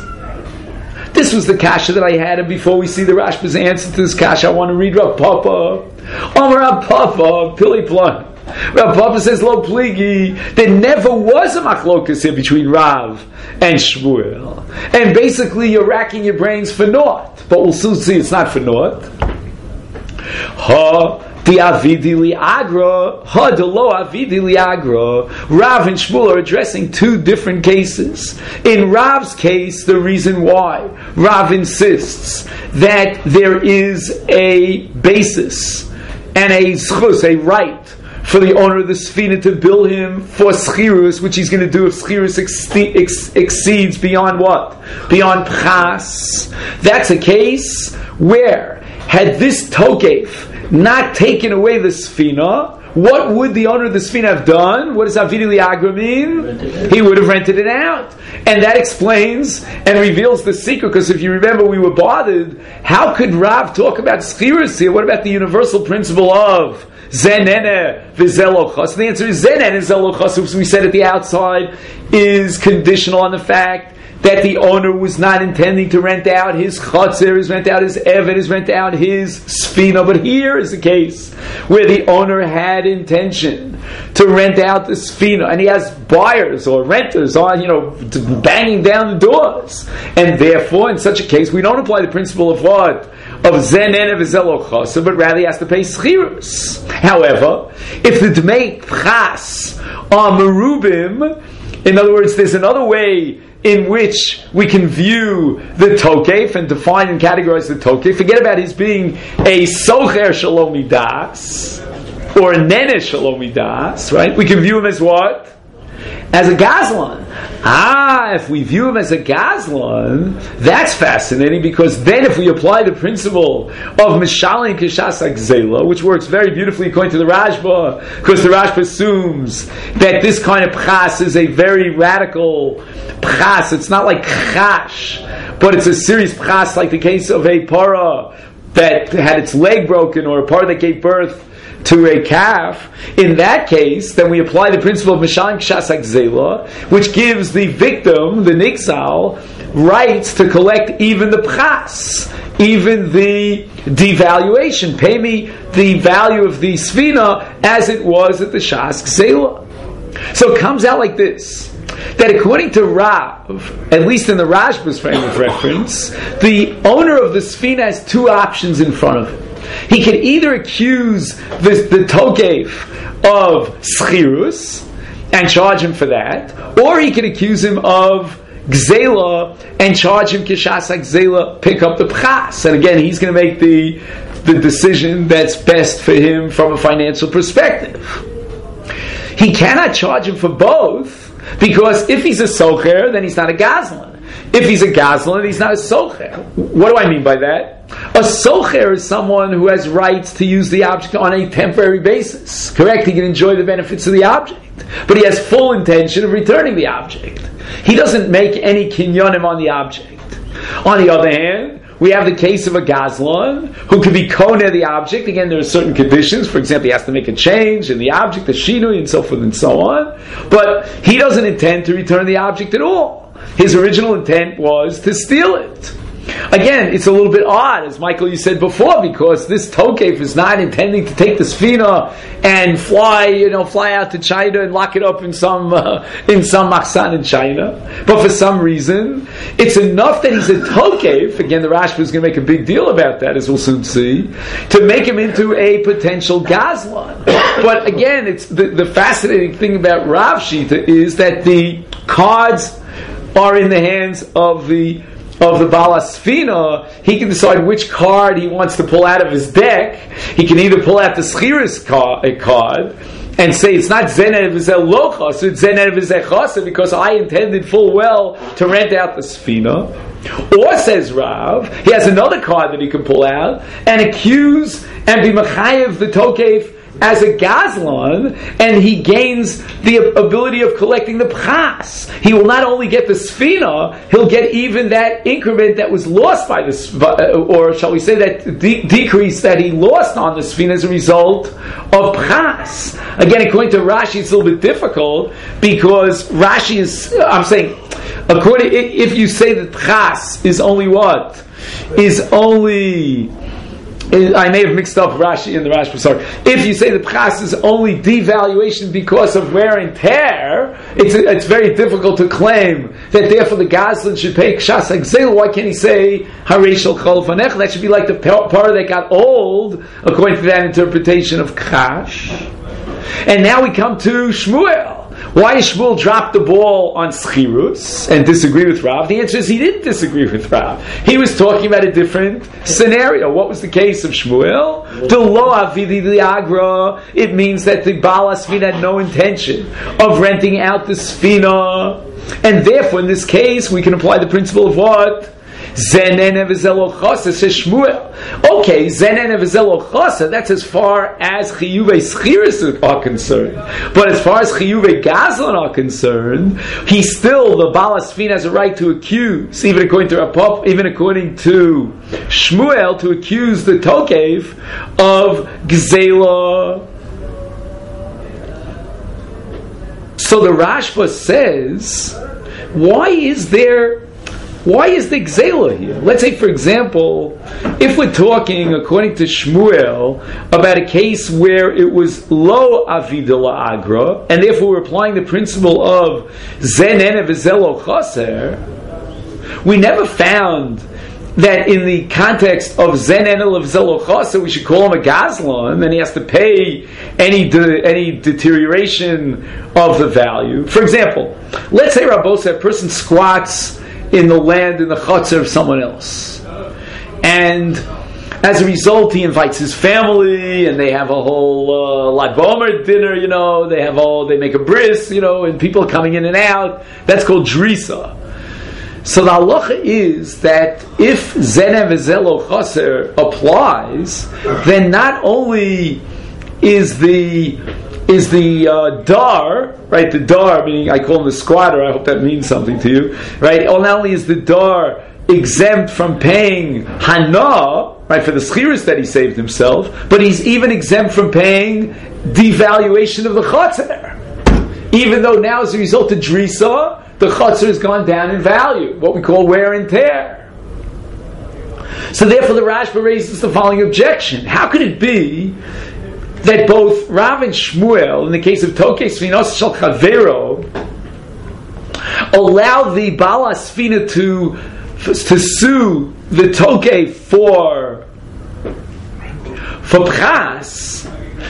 This was the kasha that I had, and before we see the Rashba's answer to this kasha, I want to read Rav Papa. Rav Papa, Pili Plan. Rav Papa says, Lo pligi, there never was a machlokas here between Rav and Shmuel. And basically, you're racking your brains for naught. But we'll soon see it's not for naught. The avidi liagra, the lo avidi liagra. Rav and Shmuel are addressing two different cases. In Rav's case, the reason why Rav insists that there is a basis and a zchus, a right for the owner of the Sfina to bill him for schirus, which he's going to do if schirus exceeds beyond what? Beyond pras. That's a case where, had this tokef not taken away the Sfina, what would the owner of the Sfina have done? What does Avidi Liagra mean? He would have rented it out. And that explains and reveals the secret, because if you remember, we were bothered. How could Rav talk about schirus here? What about the universal principle of Zenene v'zelochas? The answer is Zenene v'zelochas, which we said at the outside, is conditional on the fact that the owner was not intending to rent out his chatzir, is rent out his evet, is rent out his Sfina. But here is the case where the owner had intention to rent out the Sfina, and he has buyers or renters on, banging down the doors. And therefore, in such a case, we don't apply the principle of what? Of zenene v'zelochasa, but rather he has to pay schirus. However, if the dmei pras are merubim, in other words, there's another way in which we can view the tokef and define and categorize the tokef. Forget about his being a socher shalom midas or a nene shalom midas, right? We can view him as what? As a gazlan. If we view him as a gazlan, that's fascinating, because then if we apply the principle of Mishalim Kishas Hagzela, which works very beautifully according to the Rashba, because the Rashba assumes that this kind of pras is a very radical pras. It's not like chash, but it's a serious pras, like the case of a para that had its leg broken, or a para that gave birth to a calf. In that case, then we apply the principle of Mishalim Kishas Hagzela, which gives the victim, the nixal, rights to collect even the pras, even the devaluation. Pay me the value of the Sfina as it was at the Shas Gzela. So it comes out like this, that according to Rav, at least in the Rashba's frame of reference, the owner of the Sfina has two options in front of him. He could either accuse the tokef of schirus and charge him for that, or he could accuse him of gzela and charge him kishas gzela, pick up the pchas. And again, he's going to make the decision that's best for him from a financial perspective. He cannot charge him for both, because if he's a socher, then he's not a gazlan. If he's a gazlan, he's not a socher. What do I mean by that? A socher is someone who has rights to use the object on a temporary basis. Correct? He can enjoy the benefits of the object, but he has full intention of returning the object. He doesn't make any kinyonim on the object. On the other hand, we have the case of a gazlan who could be koneh the object. Again, there are certain conditions. For example, he has to make a change in the object, the shinui, and so forth and so on. But he doesn't intend to return the object at all. His original intent was to steal it. Again, it's a little bit odd, as Michael, you said before, because this tokef is not intending to take the sfina and fly out to China and lock it up in some machsan in China. But for some reason, it's enough that he's a tokef. Again, the Rashba is going to make a big deal about that, as we'll soon see, to make him into a potential gazlan. But again, it's the fascinating thing about Rav Shita is that the cards are in the hands of the Baal HaSfina. He can decide which card he wants to pull out of his deck. He can either pull out the Schiris card and say it's not Zener V'Zeh Lo Chasa, it's Zener V'Zeh Chasa, because I intended full well to rent out the Sfina. Or, says Rav, he has another card that he can pull out and accuse and be Mechayev the Tokef as a gazlan, and he gains the ability of collecting the pchas. He will not only get the sfina, he'll get even that increment that was lost by this, or shall we say that decrease that he lost on the sfina as a result of pchas. Again, according to Rashi, it's a little bit difficult, because Rashi is, I'm saying, if you say that pchas is only what? I may have mixed up Rashi and the Rashba. Sorry. If you say the pchas is only devaluation because of wear and tear, it's very difficult to claim that therefore the gazlan should pay kshas hagzel. Why can't he say hareshal chol fanech? That should be like the part that got old, according to that interpretation of kash. And now we come to Shmuel. Why did Shmuel drop the ball on Schirus and disagree with Rav? The answer is he didn't disagree with Rav. He was talking about a different scenario. What was the case of Shmuel? The lo avidi liagra. It means that the Baal HaSfina had no intention of renting out the Sfina, and therefore in this case we can apply the principle of what? Zenene v'zelo chasa, says Shmuel. Okay, zenene v'zelo chasa, that's as far as chiyuvei schiris are concerned. But as far as chiyuvei gazlan are concerned, he still, the Baal HaSfina, has a right to accuse, even according to Shmuel, to accuse the tokev of gzela. So the Rashba says, why is the gzela here? Let's say, for example, if we're talking, according to Shmuel, about a case where it was lo avida la'agra, and therefore we're applying the principle of zenene v'zelo chaser, we never found that in the context of zenene v'zelo chaser we should call him a gazlan, and he has to pay any deterioration of the value. For example, let's say Rabbosai, a person squats in the land in the chutzner of someone else, and as a result he invites his family and they have a whole Lag B'Omer dinner, they make a bris, and people are coming in and out. That's called drisa. So the halacha is that if Zeneh v'Zelo Chaser applies, then not only is the dar, right? The dar, meaning I call him the squatter. I hope that means something to you, right? Not only is the dar exempt from paying hana, right, for the schiris that he saved himself, but he's even exempt from paying devaluation of the chatzar. Even though now, as a result of drisa, the chatzar has gone down in value, what we call wear and tear. So therefore, the Rashba raises the following objection: how could it be that both Rav and Shmuel, in the case of Tokei Sfinos Shel Chavero, allow the Baal HaSfina to sue the Tokei for For Pras,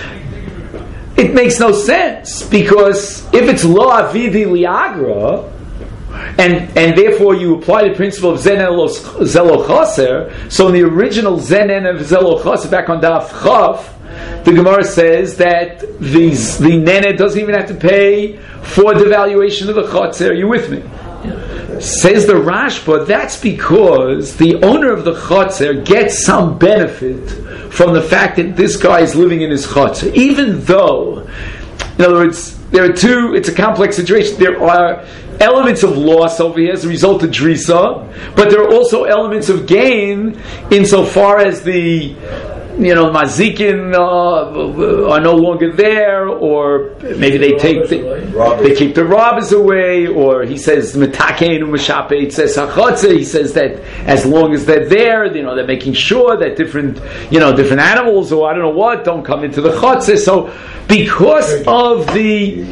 it makes no sense, because if it's Lo Avidi Liagra, and therefore you apply the principle of Zenen Zelo Chaser, so in the original Zenen of Zelo Chaser, back on Daf Chav, the Gemara says that the Nene doesn't even have to pay for the valuation of the Chaser. Are you with me? Says the Rashba, that's because the owner of the Chaser gets some benefit from the fact that this guy is living in his Chaser. Even though, in other words, there are two, it's a complex situation. There are elements of loss over here as a result of Drisa, but there are also elements of gain insofar as the Mazikin are no longer there, or maybe they keep the robbers away, or he says Metakein Mashape, it says Hachotze, he says that as long as they're there, they're making sure that different animals or I don't know what don't come into the Chotze. So because of the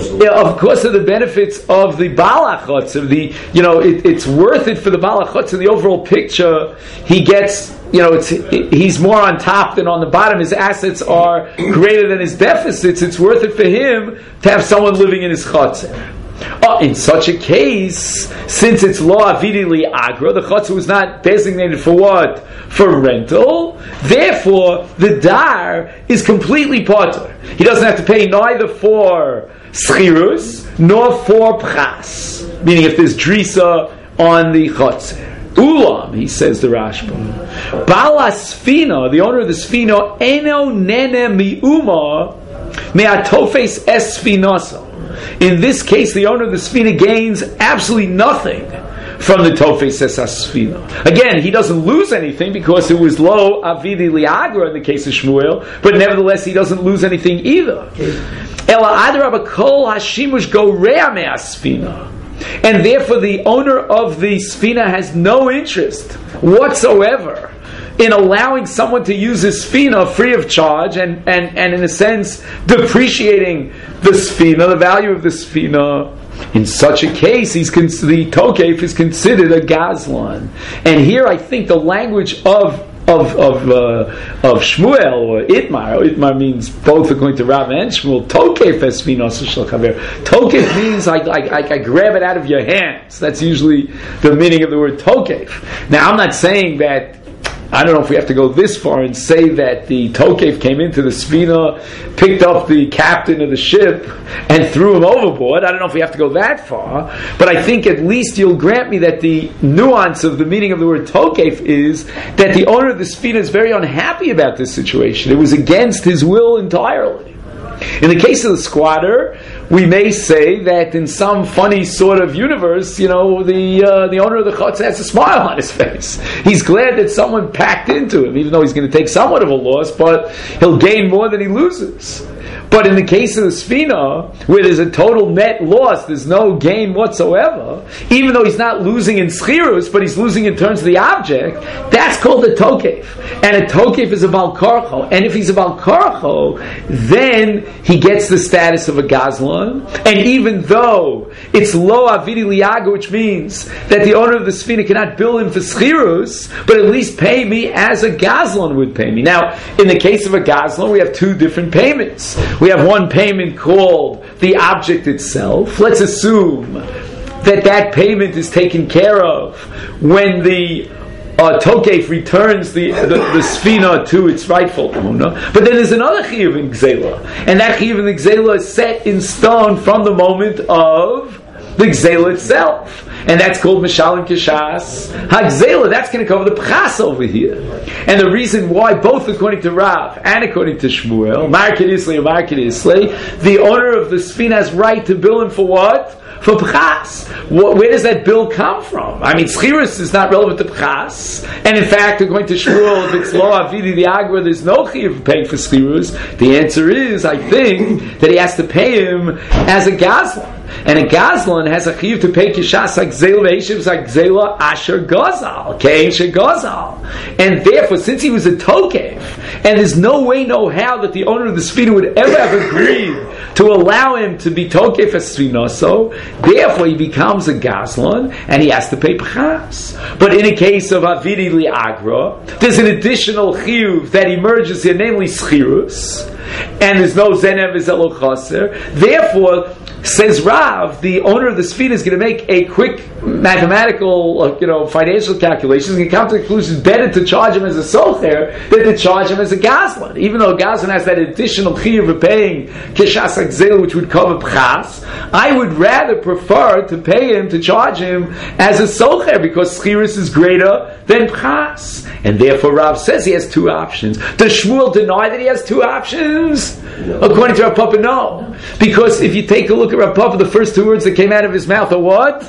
benefits of the Balachotze, it's worth it for the Balachotze in the overall picture. He gets, he's more on top than on the bottom. His assets are greater than his deficits. It's worth it for him to have someone living in his Chotzer. In such a case, since it's Lo Avidi Liagra, the Chotzer was not designated for what? For rental. Therefore, the Dar is completely potter. He doesn't have to pay neither for Schirus nor for Pras. Meaning if there's Drisa on the Chotzer. Ulam, he says the Rashba, Bala Sfina, the owner of the Sfina, Eno Nene Miuma Me'atofes Es Sfinasa. In this case, the owner of the Sfina gains absolutely nothing from the Tofes Es Sfina. Again, he doesn't lose anything because it was Lo Avidi Liagra in the case of Shmuel, but nevertheless, he doesn't lose anything either. Ela Adraba Kol Hashimush Go Rea Me'a Sfina. And therefore the owner of the Sfina has no interest whatsoever in allowing someone to use his Sfina free of charge and in a sense depreciating the Sfina, the value of the Sfina. In such a case, the Tokef is considered a Gazlan. And here I think the language of Shmuel or Itmar means both according to Rav and Shmuel. Tokef es finos shel chaver. Tokef means I grab it out of your hands. That's usually the meaning of the word tokef. Now I'm not saying that. I don't know if we have to go this far and say that the Tokef came into the Sfina, picked up the captain of the ship, and threw him overboard. I don't know if we have to go that far, but I think at least you'll grant me that the nuance of the meaning of the word Tokef is that the owner of the Sfina is very unhappy about this situation. It was against his will entirely. In the case of the squatter, we may say that in some funny sort of universe, the owner of the chutz has a smile on his face. He's glad that someone packed into him, even though he's going to take somewhat of a loss, but he'll gain more than he loses. But in the case of the Sfina, where there's a total net loss, there's no gain whatsoever, even though he's not losing in schirus, but he's losing in terms of the object, that's called a tokef. And a tokef is a bal karcho. And if he's a bal karcho, then he gets the status of a gazlan. And even though it's lo avidi liaga, which means that the owner of the Sfina cannot bill him for schirus, but at least pay me as a gazlan would pay me. Now, in the case of a gazlan, we have two different payments. We have one payment called the object itself. Let's assume that payment is taken care of when the Tokef returns the Sfina to its rightful owner. But then there's another Chiyuv in Gzela. And that Chiyuv in the Gzela is set in stone from the moment of the Gzela itself. And that's called Mishalim Kishas HaGzela. That's going to cover the Pchas over here. And the reason why, both according to Rav and according to Shmuel, Market Islay, the owner of the Sfina has right to bill him for what? For Pchas. Where does that bill come from? I mean, Schirus is not relevant to Pchas. And in fact, according to Shmuel, if it's Lo Avidi the Agra, there's no Chiyuv paying for Schirus. The answer is, I think, that he has to pay him as a Gazlan. And a Gazlan has a chiyuv to pay kishas hagzela ve'eshiv hagzela asher gazal, ke'esher gazal. And therefore, since he was a tokev, and there's no way, no how that the owner of the Sfina would ever have agreed to allow him to be tokev as Sfinoso, therefore he becomes a Gazlan, and he has to pay pchas. But in a case of Avidi Liagra, there's an additional chiyuv that emerges here, namely schirus, and there's no zenev v'zelo chaser. Therefore, says Rav, the owner of the Sfina is going to make a quick mathematical, financial calculation. He's going to come to the conclusion it's better to charge him as a socher than to charge him as a Gazlan. Even though Gazlan has that additional chiyuv of paying kishas hagzela, which would cover pchas, I would rather prefer to pay him, to charge him as a socher, because schirus is greater than pchas. And therefore Rav says he has two options. Does Shmuel deny that he has two options? No. According to Rav Papa, no. Because if you take a look at Rav Papa, the first two words that came out of his mouth are what?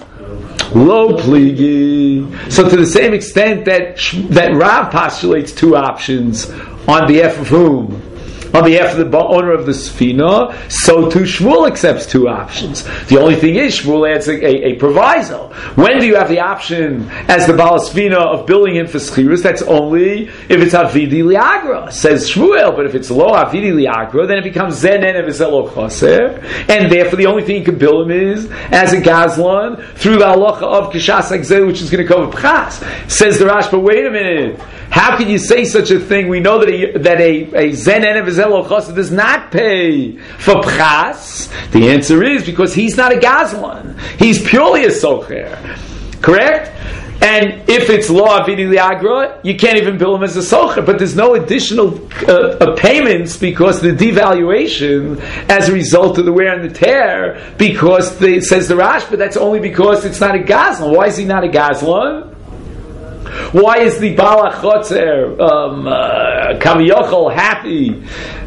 Lo pligi. So to the same extent that Rav postulates two options on behalf of whom? On behalf of the owner of the Sfina, so too Shmuel accepts two options. The only thing is, Shmuel adds a proviso. When do you have the option as the Baal Sfina of billing him for schirus? That's only if it's Avidi Liagra, says Shmuel. But if it's lo Avidi Liagra, then it becomes Zenen of Zelo Chaser, and therefore the only thing you can bill him is as a Gazlan through the halacha of Kishas Hagzel, which is going to cover Pchas. Says the Rash, but wait a minute. How can you say such a thing? We know that a Zen Enev Zelo Chassid does not pay for Pchas. The answer is because he's not a Gazlan. He's purely a Socher. Correct? And if it's Lo Avidi Liagra, you can't even bill him as a Socher. But there's no additional payments because the devaluation as a result of the wear and the tear, because it says the Rash, but that's only because it's not a Gazlan. Why is he not a Gazlan? Why is the Baal HaChotzer Kaviyachol happy,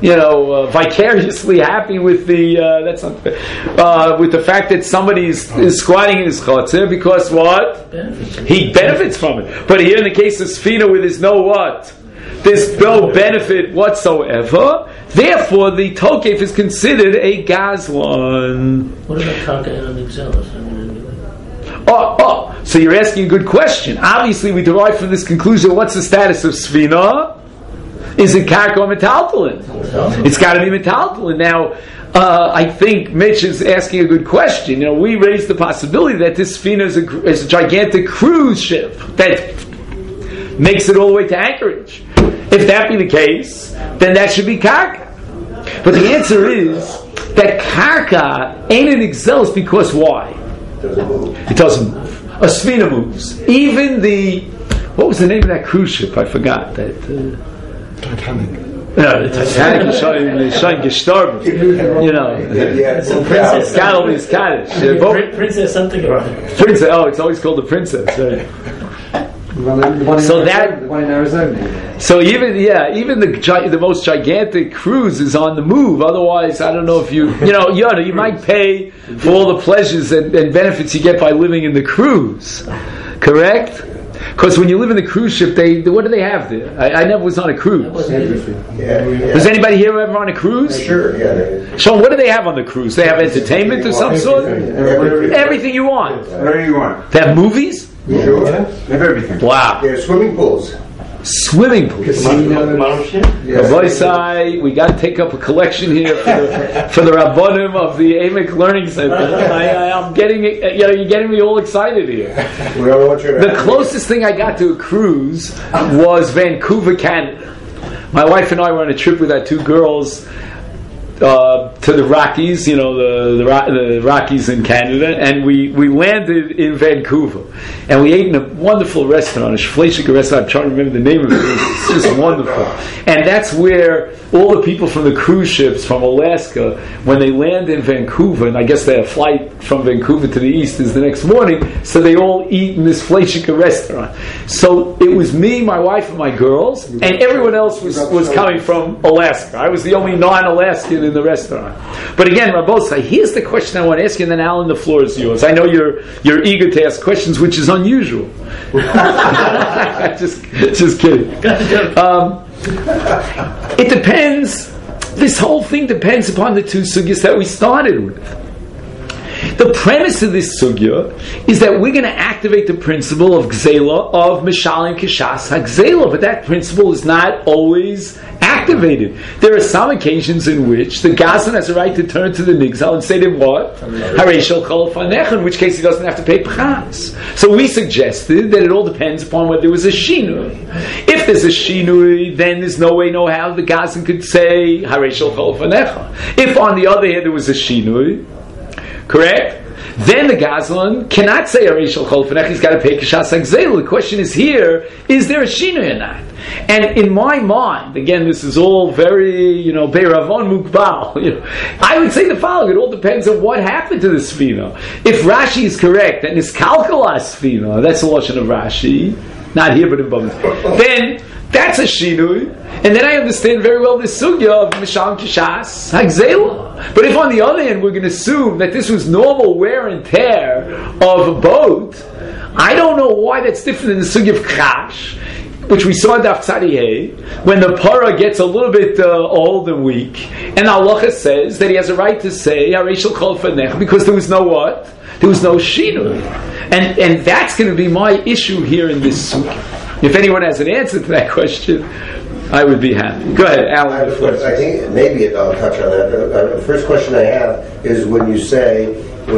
vicariously happy with the with the fact that somebody is squatting in his Chotzer? Because what? He benefits from it. But here in the case of Sfina, where there's no what? There's no benefit whatsoever. Therefore, the Tokef is considered a Gazlan. What about Karka and Exelis? So you're asking a good question. Obviously, we derive from this conclusion, what's the status of Sfina? Is it Karka or Metaltalin? It's got to be Metaltalin. Now, I think Mitch is asking a good question. We raised the possibility that this Sfina is a gigantic cruise ship that makes it all the way to Anchorage. If that be the case, then that should be Karka. But the answer is that Karka ain't an Exelis because why? It doesn't move. A Sfina moves. Even what was the name of that cruise ship? I forgot. Titanic. No, the Titanic is showing gestorben. It's Kaddish. Princess something about it. Princess. Oh, it's always called the Princess. Right? The one in Arizona. So even the most gigantic cruise is on the move. Otherwise, I don't know if you might pay for all the pleasures and benefits you get by living in the cruise. Correct? Because when you live in the cruise ship, what do they have there? I never was on a cruise. Everything. Was anybody here ever on a cruise? Sure, yeah. So what do they have on the cruise? They have entertainment of some sort? Everything you want. Whatever you want. They have movies? Sure. They have everything. Wow. Yeah, swimming pools. Swimming pools. Casino. We got to take up a collection here for the Rabbonim of the Emek Learning Center. I'm getting it. You're getting me all excited here. The closest thing I got to a cruise was Vancouver, Canada. My wife and I were on a trip with our two girls to the Rockies, the Rockies in Canada, and we landed in Vancouver, and we ate in a wonderful restaurant, a Shfleishik restaurant. I'm trying to remember the name of it. It's just wonderful, and that's where all the people from the cruise ships from Alaska, when they land in Vancouver, and I guess their flight from Vancouver to the east is the next morning, so they all eat in this Shfleishik restaurant. So it was me, my wife, and my girls, and everyone else was coming from Alaska. I was the only non-Alaskan in the restaurant. But again, Rabbosai, here's the question I want to ask you, and then Alan, the floor is yours. I know you're eager to ask questions, which is unusual. just kidding. It depends. This whole thing depends upon the two sugyas that we started with. The premise of this sugya is that we're going to activate the principle of gzela, of mishalim kishas hagzela, but that principle is not always activated. There are some occasions in which the gazlan has a right to turn to the nigzal and say to him what? Harei shel chol fanecha, in which case he doesn't have to pay pchas. So we suggested that it all depends upon whether there was a shinui. If there's a shinui, then there's no way, no how the gazlan could say Harei shel chol fanecha. If on the other hand there was a shinui, correct? Then the gazlan cannot say Harei shel chol fanecha. He's got to pay kishas hagzela. The question is here: is there a shinui or not? And in my mind, again, this is all very, Beiravon Mukbal. I would say the following: it all depends on what happened to the Sfina. If Rashi is correct, and is Kalkala Sfina, that's the lashon of Rashi, not here but in Bavos, then that's a shinui, and then I understand very well the sugya of Misham Kishas Hagzela. But if on the other hand we're going to assume that this was normal wear and tear of a boat, I don't know why that's different than the sugya of Chash, which we saw in Daf Tzadi, when the para gets a little bit old and weak, and halacha says that he has a right to say Harei shel chol fanecha because there was no what? There was no shinui, and that's going to be my issue here in this sugya. If anyone has an answer to that question, I would be happy. Go ahead, Alan. I think maybe I'll touch on that. The first question I have is when you say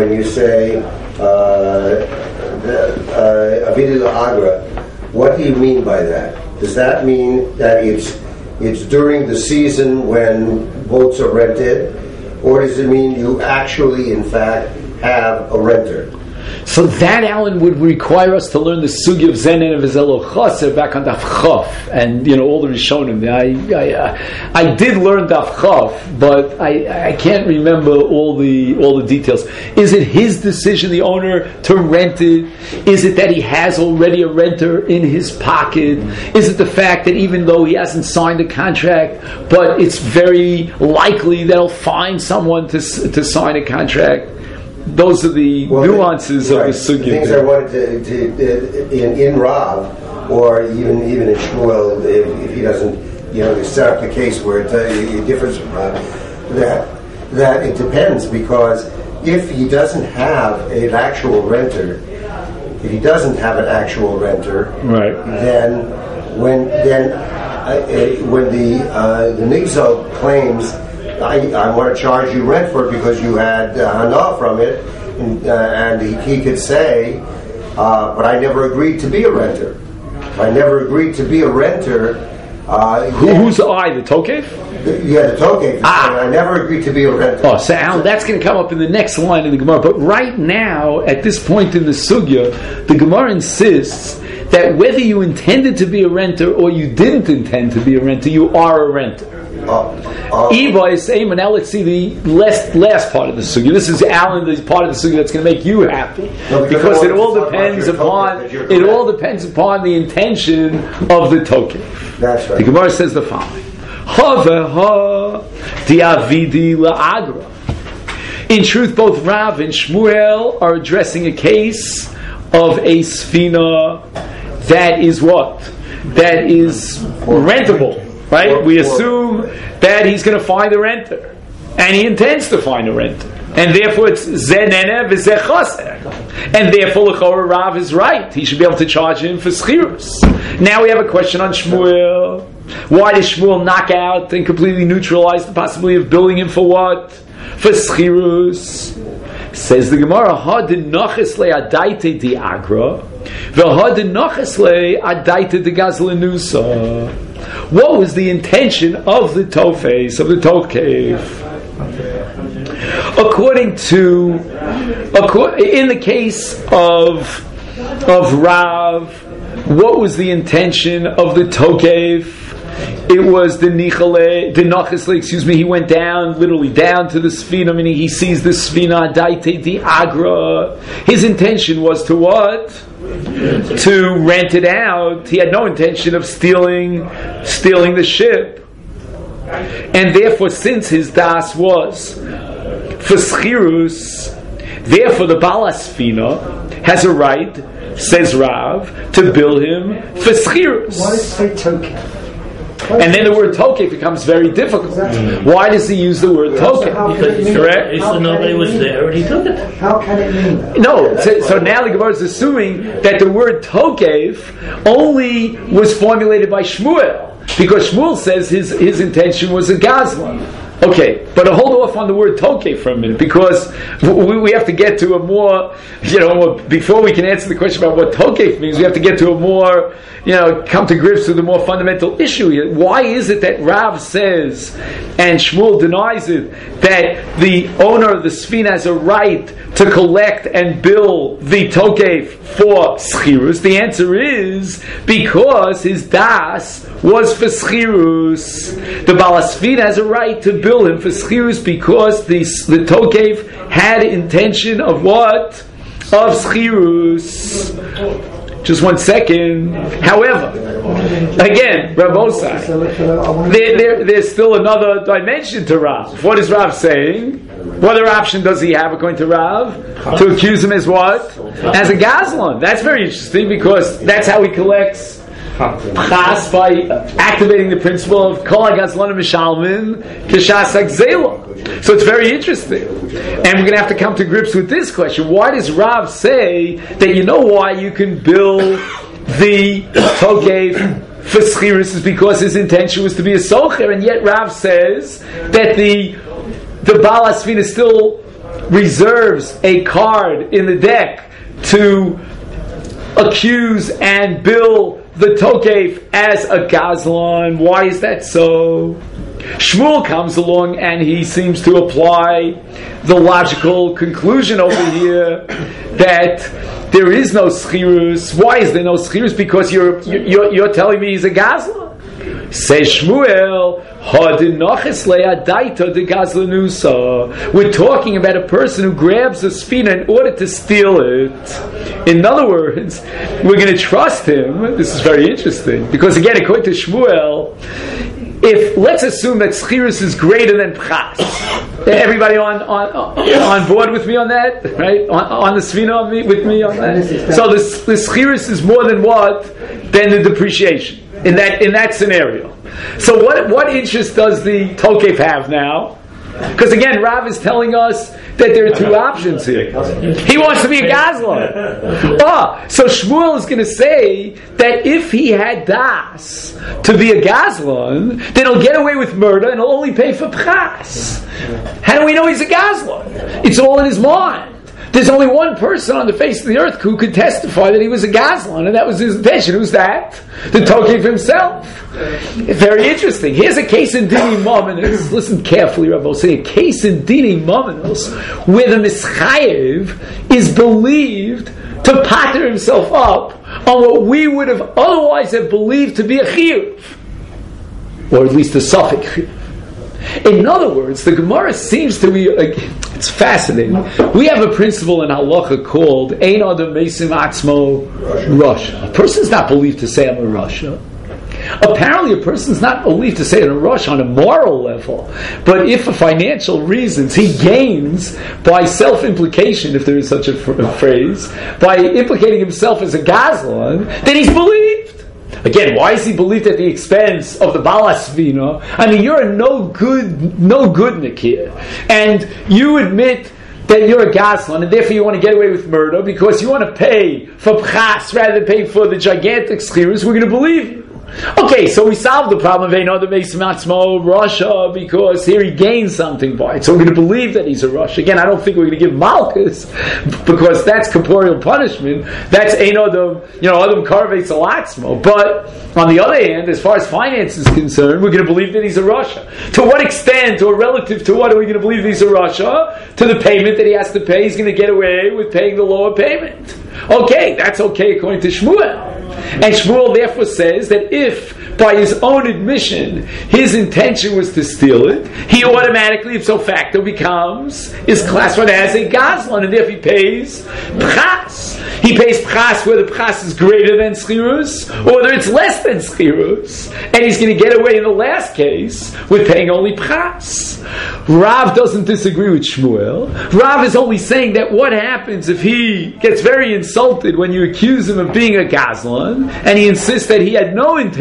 Avidi La'agra, what do you mean by that? Does that mean that it's during the season when boats are rented, or does it mean you actually, in fact, have a renter? So that, Alan, would require us to learn the sugi of Zenen of Zelo Chaser back on Daf Chaf, and all the Rishonim. I did learn Daf Chaf, but I can't remember all the details. Is it his decision, the owner, to rent it? Is it that he has already a renter in his pocket? Is it the fact that even though he hasn't signed a contract, but it's very likely that he'll find someone to sign a contract? Those are the nuances of the sugya. The things I wanted to in Rav, or even in Shmuel, if he doesn't, set up the case where it differs from Rav, that it depends, because if he doesn't have an actual renter, right, then when the Nigzal claims, I want to charge you rent for it because you had hana from it, and he could say, but I never agreed to be a renter. Who's I, the Tokef? The Tokef. I never agreed to be a renter. Oh, so Alan, that's going to come up in the next line in the Gemara. But right now, at this point in the sugya, the Gemara insists that whether you intended to be a renter or you didn't intend to be a renter, you are a renter. Eva is saying, and now let's see the last part of the sugya. This is, Alan, the part of the sugya that's going to make you happy, because it all depends upon the intention of the token. That's right. The Gemara says the following: diavidi la'agra. In truth, both Rav and Shmuel are addressing a case of a sfina that is what? That is rentable. Right? We assume that he's going to find a renter, and he intends to find a renter, and therefore it's zenene v'zechaser, and therefore l'chora Rav is right. He should be able to charge him for schirus. Now we have a question on Shmuel. Why does Shmuel knock out and completely neutralize the possibility of billing him for what? For schirus. Says the Gemara, ha dinachas le adaite di agra, v'ha dinachas le adaite di gazlenusa. What was the intention of the tofes, of the tokef? In the case of Rav, what was the intention of the tokef? It was the nachasle, he went down, literally down to the sfina, meaning he sees the sfina, daite di agra. His intention was to what? To rent it out. He had no intention of stealing the ship. And therefore, since his das was for schirus, therefore the balasfina has a right, says Rav, to bill him for schirus. Why does it say token? And then the word tokef becomes very difficult. Exactly. Why does he use the word tokef? Because he Correct? he said nobody was there and he took it. How can it mean that? No, so now the Gemara is assuming that the word tokef only was formulated by Shmuel, because Shmuel says his intention was a gazlan. Okay, but hold off on the word tokef for a minute, because we have to get to a more, before we can answer the question about what tokef means, we have to get to a more, come to grips with a more fundamental issue here. Why is it that Rav says, and Shmuel denies it, that the owner of the Sfina has a right to collect and bill the tokef for schirus? The answer is because his das was for schirus. The Balasfina has a right to bill him for schirus because the tokef had intention of what? Of schirus. Just 1 second. However, again, Rav Osai, there's still another dimension to Rav. What is Rav saying? What other option does he have according to Rav? To accuse him as what? As a gazlan. That's very interesting, because that's how he collects chas, by activating the principle of kol ha-gazlanim mishalmin k'shas ha-gzela. So it's very interesting, and we're going to have to come to grips with this question. Why does Rav say that why you can bill the tokef for schirus is because his intention was to be a socher, and yet Rav says that the Baal HaSfina still reserves a card in the deck to accuse and bill the tokef as a gazlan? Why is that so? Shmuel comes along and he seems to apply the logical conclusion over here that there is no schirus. Why is there no schirus? Because you're telling me he's a gazlan. Says Shmuel, we're talking about a person who grabs a sfina in order to steal it. In other words, we're going to trust him. This is very interesting, because again, according to Shmuel, if let's assume that schirus is greater than pchas, everybody on board with me on that, right? On the sfina with me on that. So the schirus is more than what? Than the depreciation in that scenario. So what interest does the tokef have now? Because again, Rav is telling us that there are two options here. He wants to be a gazlan. So Shmuel is going to say that if he had das to be a gazlan, then he'll get away with murder and he'll only pay for pchas. How do we know he's a gazlan? It's all in his mind. There's only one person on the face of the earth who could testify that he was a gazlan, and that was his intention. Who's that? The tokef himself. Very interesting. Here's a case in Dini Mominos. Listen carefully, Rabbi. I'll say a case in Dini Mominos where the Mischayev is believed to patter himself up on what we would have otherwise have believed to be a chiyuv, or at least a suffix chiyuv. In other words, the Gemara seems to be, it's fascinating. We have a principle in halacha called Ein Adam Meisim Atzmo Rasha. A person's not believed to say I'm a Rasha. Apparently a person's not believed to say I'm a Rasha on a moral level. But if for financial reasons he gains by self-implication, if there is such a phrase, by implicating himself as a gazlan, then he's believed. Again, why is he believed at the expense of the Baal HaSfina? I mean, you're a no goodnik here, and you admit that you're a gazlan, and therefore you want to get away with murder because you want to pay for pchas rather than pay for the gigantic schirus. We're going to believe you. Okay, so we solved the problem of another Meisim Russia, because here he gains something by it. So we're going to believe that he's a Russia. Again, I don't think we're going to give Malchus, because that's corporeal punishment. That's Adam Karvei Salatzmo. But on the other hand, as far as finance is concerned, we're going to believe that he's a Russia. To what extent, or relative to what, are we going to believe he's a Russia? To the payment that he has to pay, he's going to get away with paying the lower payment. Okay, that's okay according to Shmuel. And Shmuel therefore says that if, by his own admission, his intention was to steal it, he automatically, ipso facto, is classified as a gazlan, and therefore he pays pchas. He pays pchas whether pchas is greater than schirus, or whether it's less than schirus, and he's going to get away in the last case with paying only pchas. Rav doesn't disagree with Shmuel. Rav is only saying that what happens if he gets very insulted when you accuse him of being a gazlan, and he insists that he had no intention of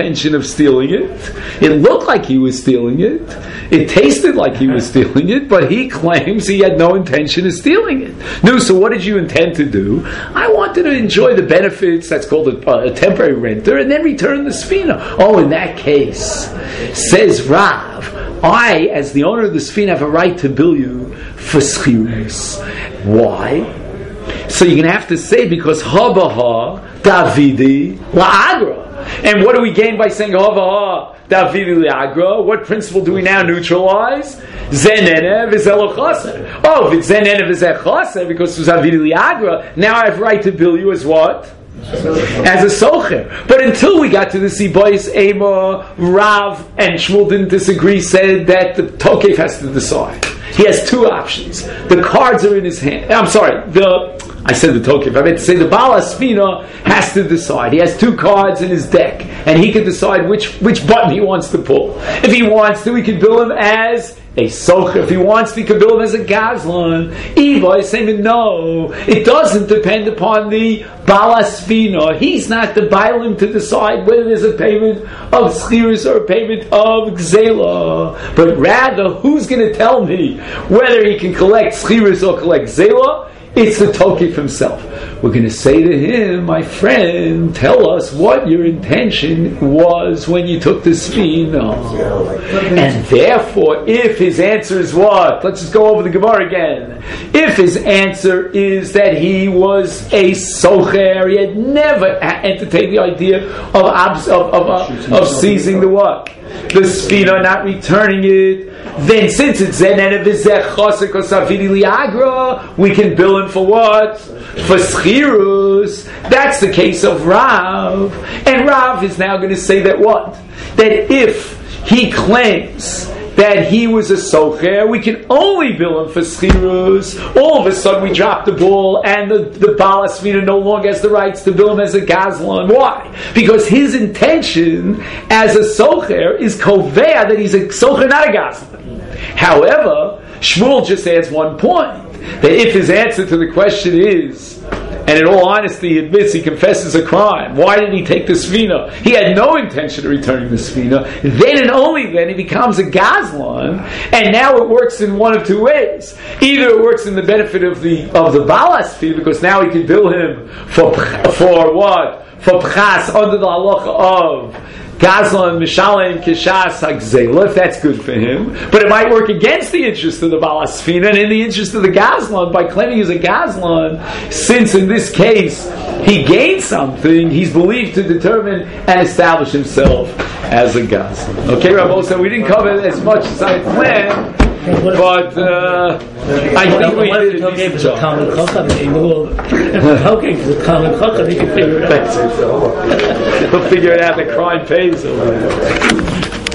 stealing it. It looked like he was stealing it. It tasted like he was stealing it, but he claims he had no intention of stealing it. No, so what did you intend to do? I wanted to enjoy the benefits, that's called a temporary renter, and then return the Sfina. Oh, in that case, says Rav, I, as the owner of the Sfina, have a right to bill you for schirus. Why? So you're going to have to say, because Habaha Davidi La'agra. And what do we gain by saying Habaha Davidi La'agra? What principle do we now neutralize? Zenene v'zelochase. Oh, if it's Zenene v'zelochase, because it's Davidi La'agra, now I have right to bill you as what? As a socher. But until we got to the Sibois, Ema, Rav, and Shmuel didn't disagree, said that the Tokef has to decide. He has two options. The cards are in his hand. I said the Tokef. I meant to say the Baal Asfina has to decide. He has two cards in his deck, and he can decide which button he wants to pull. If he wants to, he can bill him as a socher. If he wants to, he can bill him as a gazlan. Eva is saying no, it doesn't depend upon the Baal Asfina. He's not the Bailim to decide whether there's a payment of schirus or a payment of gzela. But rather, who's going to tell me whether he can collect schirus or collect gzela? It's the Tokef himself. We're going to say to him, my friend, tell us what your intention was when you took the Sfina. And therefore, if his answer is what? Let's just go over the Gemara again. If his answer is that he was a socher, he had never entertained the idea of seizing the what? The Sfina, not returning it, then since it's Zenene v'zechosek or Savidi liagra, we can bill him for what? For schirus. That's the case of Rav. And Rav is now going to say that what? That if he claims that he was a socher, we can only bill him for schirus. All of a sudden we drop the ball and the Baal Asfina no longer has the rights to bill him as a gazlan. Why? Because his intention as a socher is kovea that he's a socher, not a gazlan. However, Shmuel just adds one point, that if his answer to the question is, and in all honesty he admits he confesses a crime, why did he take the Sfina? He had no intention of returning the Sfina. Then and only then he becomes a gazlan, and now it works in one of two ways. Either it works in the benefit of the Baal Asfina, because now he can bill him for what? For pchas under the halacha of Gazlan, Mishalem, Kishas, Hagzela, if that's good for him. But it might work against the interest of the Baal Asfina and in the interest of the Gazlan by claiming he's a Gazlan, since in this case he gained something, he's believed to determine and establish himself as a Gazlan. Okay, Rabbi, so we didn't cover as much as I had planned, but I think we did a decent job. He can figure it out. We'll figure it out. The crime pays over there.